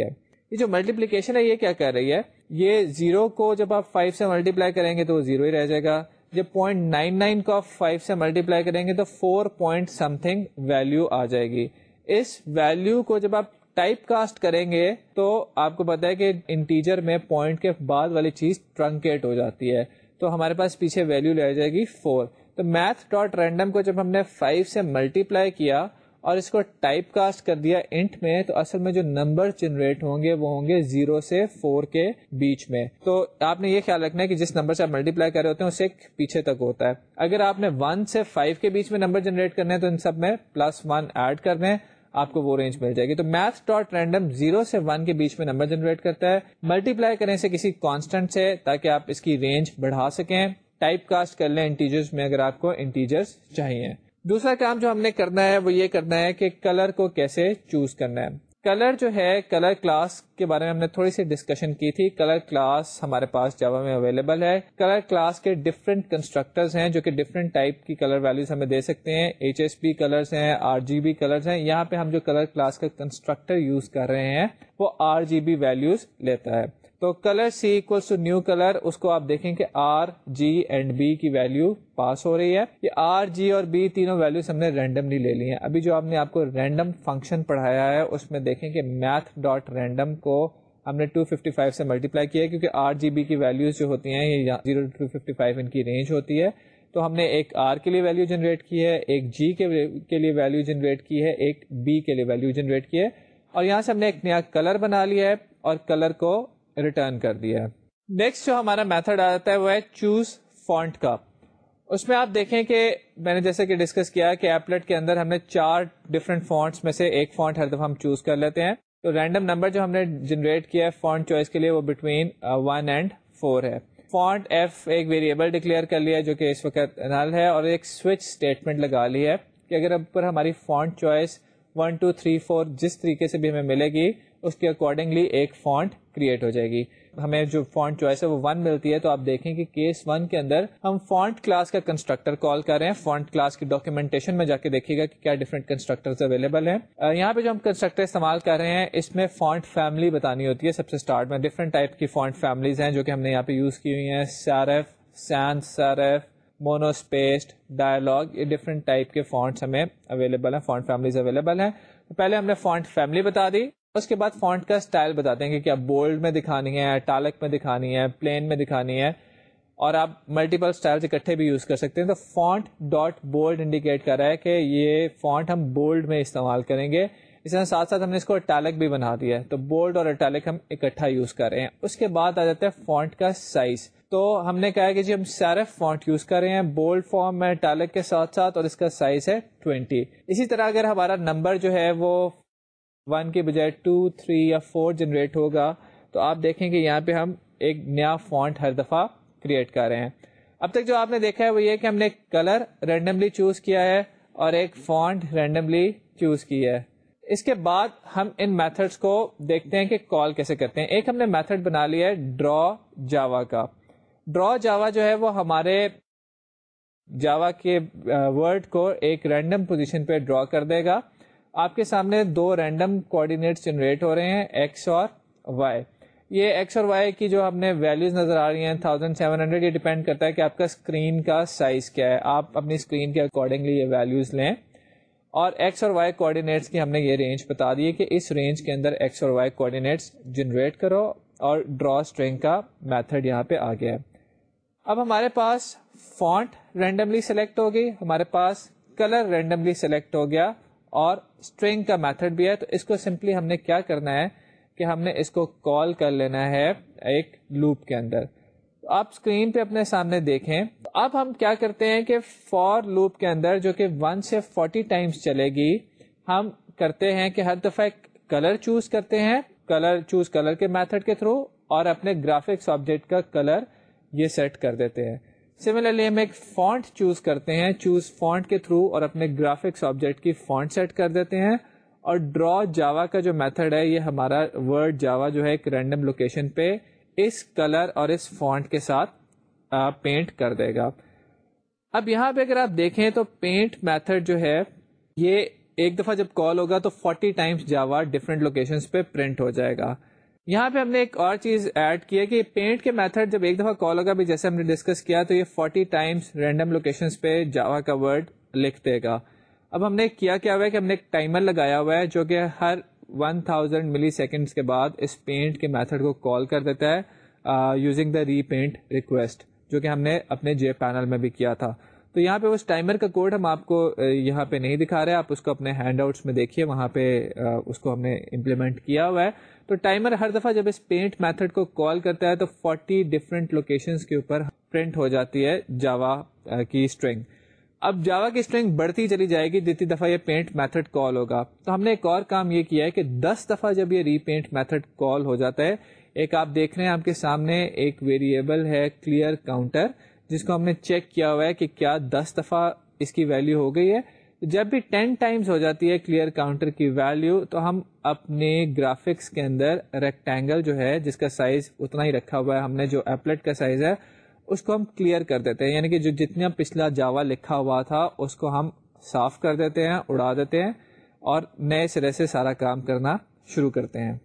یہ جو ملٹیپلیکیشن ہے یہ کیا کر رہی ہے, یہ 0 کو جب آپ 5 سے ملٹیپلائی کریں گے تو وہ 0 ہی رہ جائے گا, جب 0.99 کو آپ 5 سے ملٹیپلائی کریں گے تو 4 پوائنٹ سم تھنگ ویلو آ جائے گی. اس ویلو کو جب آپ ٹائپ کاسٹ کریں گے تو آپ کو پتا ہے کہ انٹیجر میں پوائنٹ کے بعد والی چیز ٹرنکیٹ ہو جاتی ہے, تو ہمارے پاس پیچھے ویلو لے جائے گی 4. تو میتھ ڈاٹ رینڈم کو جب ہم نے 5 سے ملٹیپلائی کیا اور اس کو ٹائپ کاسٹ کر دیا انٹ میں, تو اصل میں جو نمبر جنریٹ ہوں گے وہ ہوں گے 0 سے 4 کے بیچ میں. تو آپ نے یہ خیال رکھنا ہے کہ جس نمبر سے آپ ملٹیپلائی کر رہے ہوتے ہیں اسے پیچھے تک ہوتا ہے. اگر آپ نے 1 سے 5 کے بیچ میں نمبر جنریٹ کرنے ہیں تو ان سب میں +1 ایڈ کرنے ہیں, آپ کو وہ رینج مل جائے گی. تو میتھ ڈاٹ رینڈم 0 سے 1 کے بیچ میں نمبر جنریٹ کرتا ہے, ملٹیپلائی کریں سے کسی کانسٹنٹ سے تاکہ آپ اس کی رینج بڑھا سکیں, ٹائپ کاسٹ کر لیں انٹیجرز میں اگر آپ کو انٹیجرز چاہیے. دوسرا کام جو ہم نے کرنا ہے وہ یہ کرنا ہے کہ کلر کو کیسے چوز کرنا ہے. کلر جو ہے, کلر کلاس کے بارے میں ہم نے تھوڑی سی ڈسکشن کی تھی. کلر کلاس ہمارے پاس جاوا میں اویلیبل ہے. کلر کلاس کے ڈفرینٹ کنسٹرکٹرز ہیں جو کہ ڈفرینٹ ٹائپ کی کلر ویلیوز ہمیں دے سکتے ہیں. HSP کلرز ہیں, RGB کلرز ہیں. یہاں پہ ہم جو کلر کلاس کا کنسٹرکٹر یوز کر رہے ہیں وہ RGB ویلیوز لیتا ہے. تو colour C equals to new colour, اس کو آپ دیکھیں کہ R, G اینڈ B کی ویلیو پاس ہو رہی ہے. یہ R, G اور B تینوں ویلیوز ہم نے رینڈملی لے لی ہیں. ابھی جو آپ کو رینڈم فنکشن پڑھایا ہے اس میں دیکھیں کہ میتھ ڈاٹ رینڈم کو ہم نے 255 سے ملٹیپلائی کیا ہے, کیونکہ RGB کی ویلیوز جو ہوتی ہیں یہ 0 to 255 ان کی رینج ہوتی ہے. تو ہم نے ایک R کے لیے ویلیو جنریٹ کی ہے, ایک G کے لیے ویلیو جنریٹ کی ہے, ایک B کے لیے ویلیو جنریٹ کی ہے, اور یہاں سے ہم نے ایک نیا کلر بنا لیا ہے اور کلر کو ریٹرن کر دیا. نیکسٹ جو ہمارا میتھڈ آتا ہے وہ ہے چوز فونٹ کا. اس میں آپ دیکھیں کہ میں نے جیسے کہ ڈسکس کیا کہ ایپلیٹ کے اندر ہم نے 4 ڈفرنٹ فونٹس میں سے ایک فونٹ ہر دفعہ ہم چوز کر لیتے ہیں. تو رینڈم نمبر جو ہم نے جنریٹ کیا ہے فونٹ چوائس کے لیے وہ بٹوین 1 اینڈ 4 ہے. فونٹ ایف ایک ویریبل ڈکلیئر کر لیا جو کہ اس وقت نل ہے, اور ایک سوئچ اسٹیٹمنٹ لگا لی ہے کہ اگر اب پر ہماری فونٹ چوائس 1 2 3 4 جس طریقے سے بھی ہمیں ملے گی اس کے اکارڈنگلی ایک فونٹ کریٹ ہو جائے گی. ہمیں جو فونٹ چوائس ہے وہ 1 ملتی ہے, تو آپ دیکھیں کہ کیس 1 کے اندر ہم فونٹ کلاس کا کنسٹرکٹر کال کر رہے ہیں. فونٹ کلاس کی ڈاکیومنٹیشن میں جا کے دیکھیے گا کہ کیا ڈفرنٹ کنسٹرکٹرز اویلیبل ہیں. یہاں پہ جو ہم کنسٹرکٹر استعمال کر رہے ہیں اس میں فونٹ فیملی بتانی ہوتی ہے. سب سے اسٹارٹ میں ڈفرنٹ ٹائپ کی فونٹ فیملیز ہیں جو کہ ہم نے یہاں پہ یوز کی ہوئی ہیں. Serif, sans serif, monospaced, dialog, یہ ڈفرنٹ ٹائپ کے فونٹس ہمیں اویلیبل ہیں, فونٹ فیملیز اویلیبل ہیں. پہلے ہم نے فونٹ فیملی بتا دی, اس کے بعد فونٹ کا اسٹائل بتاتے ہیں کہ کیا بولڈ میں دکھانی ہے, اٹالک میں دکھانی ہے, پلین میں دکھانی ہے, اور آپ ملٹیپل اسٹائلز اکٹھے بھی یوز کر سکتے ہیں. تو فونٹ ڈاٹ بولڈ انڈیکیٹ کر رہا ہے کہ یہ فونٹ ہم بولڈ میں استعمال کریں گے. اس کے ساتھ ساتھ ہم نے اس کو اٹالک بھی بنا دیا ہے, تو بولڈ اور اٹالک ہم اکٹھا یوز کر رہے ہیں. اس کے بعد آ جاتا ہے فونٹ کا سائز. تو ہم نے کہا کہ جی ہم سیرف فونٹ یوز کر رہے ہیں بولڈ فارم میں اٹالک کے ساتھ ساتھ, اور اس کا سائز ہے 20. اسی طرح اگر ہمارا نمبر جو ہے وہ 1 کے بجائے 2 3 یا 4 جنریٹ ہوگا تو آپ دیکھیں کہ یہاں پہ ہم ایک نیا فونٹ ہر دفعہ کریٹ کر رہے ہیں. اب تک جو آپ نے دیکھا ہے وہ یہ کہ ہم نے ایک کلر رینڈملی چوز کیا ہے اور ایک فونٹ رینڈملی چوز کی ہے. اس کے بعد ہم ان میتھڈس کو دیکھتے ہیں کہ کال کیسے کرتے ہیں. ایک ہم نے میتھڈ بنا لیا ہے ڈرا جاوا کا. ڈرا جاوا جو ہے وہ ہمارے جاوا کے ورڈ کو ایک رینڈم پوزیشن پہ ڈرا کر دے گا. آپ کے سامنے 2 رینڈم کوآرڈینیٹس جنریٹ ہو رہے ہیں, ایکس اور وائی. یہ ایکس اور وائی کی جو ہم نے ویلیوز نظر آ رہی ہیں 1700, یہ ڈیپینڈ کرتا ہے کہ آپ کا اسکرین کا سائز کیا ہے. آپ اپنی اسکرین کے اکارڈنگلی یہ ویلیوز لیں, اور ایکس اور وائی کوآرڈینیٹس کی ہم نے یہ رینج بتا دی ہے کہ اس رینج کے اندر ایکس اور وائی کوآرڈینیٹس جنریٹ کرو, اور ڈرا اسٹرنگ کا میتھڈ یہاں پہ آ گیا ہے. اب ہمارے پاس فونٹ رینڈملی سلیکٹ ہو گئی, ہمارے پاس کلر رینڈملی سلیکٹ ہو گیا, اور اسٹرنگ کا میتھڈ بھی ہے. تو اس کو سمپلی ہم نے کیا کرنا ہے کہ ہم نے اس کو کال کر لینا ہے ایک لوپ کے اندر. آپ اسکرین پہ اپنے سامنے دیکھیں. اب ہم کیا کرتے ہیں کہ فار لوپ کے اندر جو کہ 1 سے 40 ٹائمز چلے گی, ہم کرتے ہیں کہ ہر دفعہ ایک کلر چوز کرتے ہیں, کلر چوز کلر کے میتھڈ کے تھرو, اور اپنے گرافکس آبجیکٹ کا کلر یہ سیٹ کر دیتے ہیں. سملرلی ہم ایک فونٹ چوز کرتے ہیں, چوز فونٹ کے تھرو, اور اپنے گرافکس آبجیکٹ کی فونٹ سیٹ کر دیتے ہیں. اور ڈرا جاوا کا جو میتھڈ ہے یہ ہمارا ورڈ جاوا جو ہے ایک رینڈم لوکیشن پہ اس کلر اور اس فونٹ کے ساتھ پینٹ کر دے گا. اب یہاں پہ اگر آپ دیکھیں تو پینٹ میتھڈ جو ہے یہ ایک دفعہ جب کال ہوگا تو 40 ٹائمز جاوا ڈفرینٹ لوکیشنز پہ پرنٹ ہو جائے گا. یہاں پہ ہم نے ایک اور چیز ایڈ کی ہے کہ پینٹ کے میتھڈ جب ایک دفعہ کال ہوگا بھی جیسے ہم نے ڈسکس کیا تو یہ 40 ٹائمز رینڈم لوکیشنز پہ جاوا کا ورڈ لکھ دے گا. اب ہم نے کیا ہوا ہے کہ ہم نے ایک ٹائمر لگایا ہوا ہے جو کہ ہر 1000 ملی سیکنڈز کے بعد اس پینٹ کے میتھڈ کو کال کر دیتا ہے using the repaint request, جو کہ ہم نے اپنے جے پینل میں بھی کیا تھا. تو یہاں پہ اس ٹائمر کا کوڈ ہم آپ کو یہاں پہ نہیں دکھا رہے, آپ اس کو اپنے ہینڈ آؤٹس میں دیکھیے, وہاں پہ اس کو ہم نے امپلیمنٹ کیا ہوا ہے. تو ٹائمر ہر دفعہ جب اس پینٹ میتھڈ کو کال کرتا ہے تو 40 ڈفرینٹ لوکیشنز کے اوپر پرنٹ ہو جاتی ہے جاوا کی اسٹرنگ. اب جاوا کی اسٹرنگ بڑھتی چلی جائے گی جتنی دفعہ یہ پینٹ میتھڈ کال ہوگا. تو ہم نے ایک اور کام یہ کیا ہے کہ 10 دفعہ جب یہ ری پینٹ میتھڈ کال ہو جاتا ہے, ایک آپ دیکھ رہے ہیں آپ کے سامنے ایک ویریبل ہے کلیئر کاؤنٹر, جس کو ہم نے چیک کیا ہوا ہے کہ کیا 10 دفعہ اس کی ویلیو ہو گئی ہے. جب بھی 10 ٹائمز ہو جاتی ہے کلیئر کاؤنٹر کی ویلیو تو ہم اپنے گرافکس کے اندر ریکٹینگل جو ہے جس کا سائز اتنا ہی رکھا ہوا ہے ہم نے, جو ایپلٹ کا سائز ہے اس کو ہم کلیئر کر دیتے ہیں, یعنی کہ جو جتنا پچھلا جاوا لکھا ہوا تھا اس کو ہم صاف کر دیتے ہیں, اڑا دیتے ہیں اور نئے سرے سے سارا کام کرنا شروع کرتے ہیں.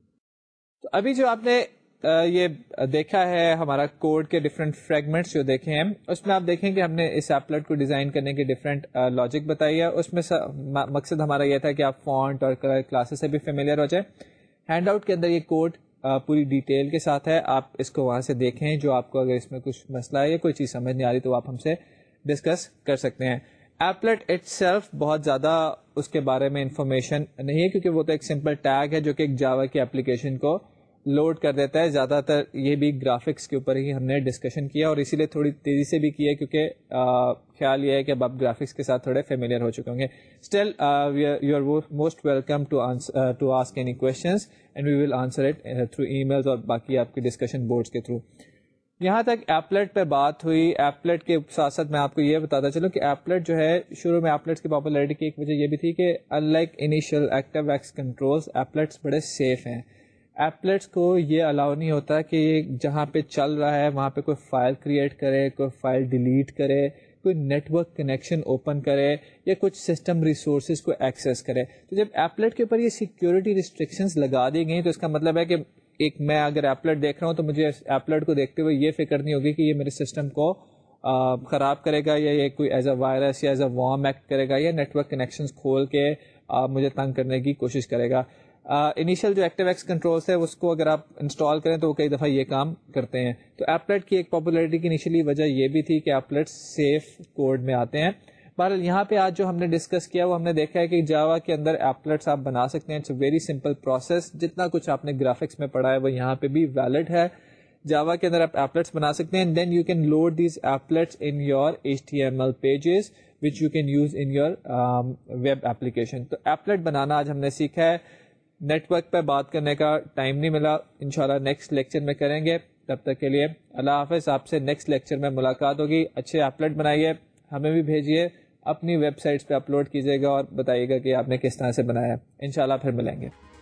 تو ابھی جو آپ نے یہ دیکھا ہے ہمارا کوڈ کے ڈفرینٹ فریگمنٹس جو دیکھے ہیں, اس میں آپ دیکھیں کہ ہم نے اس ایپلٹ کو ڈیزائن کرنے کی ڈفرینٹ لاجک بتائی ہے. اس میں مقصد ہمارا یہ تھا کہ آپ فونٹ اور کلر کلاسز سے بھی فیملیئر ہو جائے. ہینڈ آؤٹ کے اندر یہ کوڈ پوری ڈیٹیل کے ساتھ ہے, آپ اس کو وہاں سے دیکھیں. جو آپ کو اگر اس میں کچھ مسئلہ ہے یا کوئی چیز سمجھ نہیں آ رہی تو آپ ہم سے ڈسکس کر سکتے ہیں. ایپلٹ اٹ سیلف بہت زیادہ اس کے بارے میں انفارمیشن نہیں ہے, کیونکہ وہ تو ایک سمپل ٹیگ ہے جو کہ ایک جاوا کی اپلیکیشن کو لوڈ کر دیتا ہے. زیادہ تر یہ بھی گرافکس کے اوپر ہی ہم نے ڈسکشن کیا, اور اسی لیے تھوڑی تیزی سے بھی کیا کیونکہ خیال یہ ہے کہ اب آپ گرافکس کے ساتھ تھوڑے فیملیئر ہو چکے ہوں گے. Still you are most welcome to ask any questions and we will answer it through emails اور باقی آپ کی ڈسکشن بورڈس کے تھرو. یہاں تک ایپلٹ پہ بات ہوئی. ایپلٹ کے ساتھ ساتھ میں آپ کو یہ بتاتا چلوں کہ ایپلٹ جو ہے شروع میں ایپلٹس کی پاپولیرٹی کی ایک وجہ یہ بھی تھی کہ unlike initial ActiveX controls applets بڑے سیف ہیں. ایپلٹس کو یہ الاؤ نہیں ہوتا کہ جہاں پہ چل رہا ہے وہاں پہ کوئی فائل کریٹ کرے, کوئی فائل ڈیلیٹ کرے, کوئی نیٹ ورک کنیکشن اوپن کرے یا کچھ سسٹم ریسورسز کو ایکسیس کرے. تو جب ایپلٹ کے اوپر یہ سیکیورٹی ریسٹرکشنز لگا دی گئی تو اس کا مطلب ہے کہ ایک میں اگر ایپلٹ دیکھ رہا ہوں تو مجھے ایپلٹ کو دیکھتے ہوئے یہ فکر نہیں ہوگی کہ یہ میرے سسٹم کو خراب کرے گا یا یہ کوئی ایز اے وائرس یا ایز اے وارم ایکٹ کرے گا یا نیٹ ورک کنیکشنز کھول کے مجھے تنگ کرنے کی کوشش کرے گا. انیشیل جو ایکٹیو ایکس کنٹرولز ہے اس کو اگر آپ انسٹال کریں تو وہ کئی دفعہ یہ کام کرتے ہیں. تو ایپلٹ کی ایک پاپولیرٹی کی انیشیلی وجہ یہ بھی تھی کہ ایپلٹ سیف کوڈ میں آتے ہیں. بہرحال یہاں پہ آج جو ہم نے ڈسکس کیا وہ ہم نے دیکھا ہے کہ جاوا کے اندر ایپلٹس آپ بنا سکتے ہیں. It's a very simple process. جتنا کچھ آپ نے گرافکس میں پڑھا ہے وہ یہاں پہ بھی ویلڈ ہے. جاوا کے اندر آپ ایپلٹس بنا سکتے ہیں. Then you can load these applets in your HTML pages which you can use in your web application. تو ایپلٹ بنانا آج ہم نے سیکھا ہے. نیٹ ورک پہ بات کرنے کا ٹائم نہیں ملا, انشاءاللہ نیکسٹ لیکچر میں کریں گے. تب تک کے لیے اللہ حافظ. آپ سے نیکسٹ لیکچر میں ملاقات ہوگی. اچھے ایپلٹ بنائیے, ہمیں بھی بھیجیے, اپنی ویب سائٹس پہ اپلوڈ کیجیے گا اور بتائیے گا کہ آپ نے کس طرح سے بنایا. انشاءاللہ پھر ملیں گے.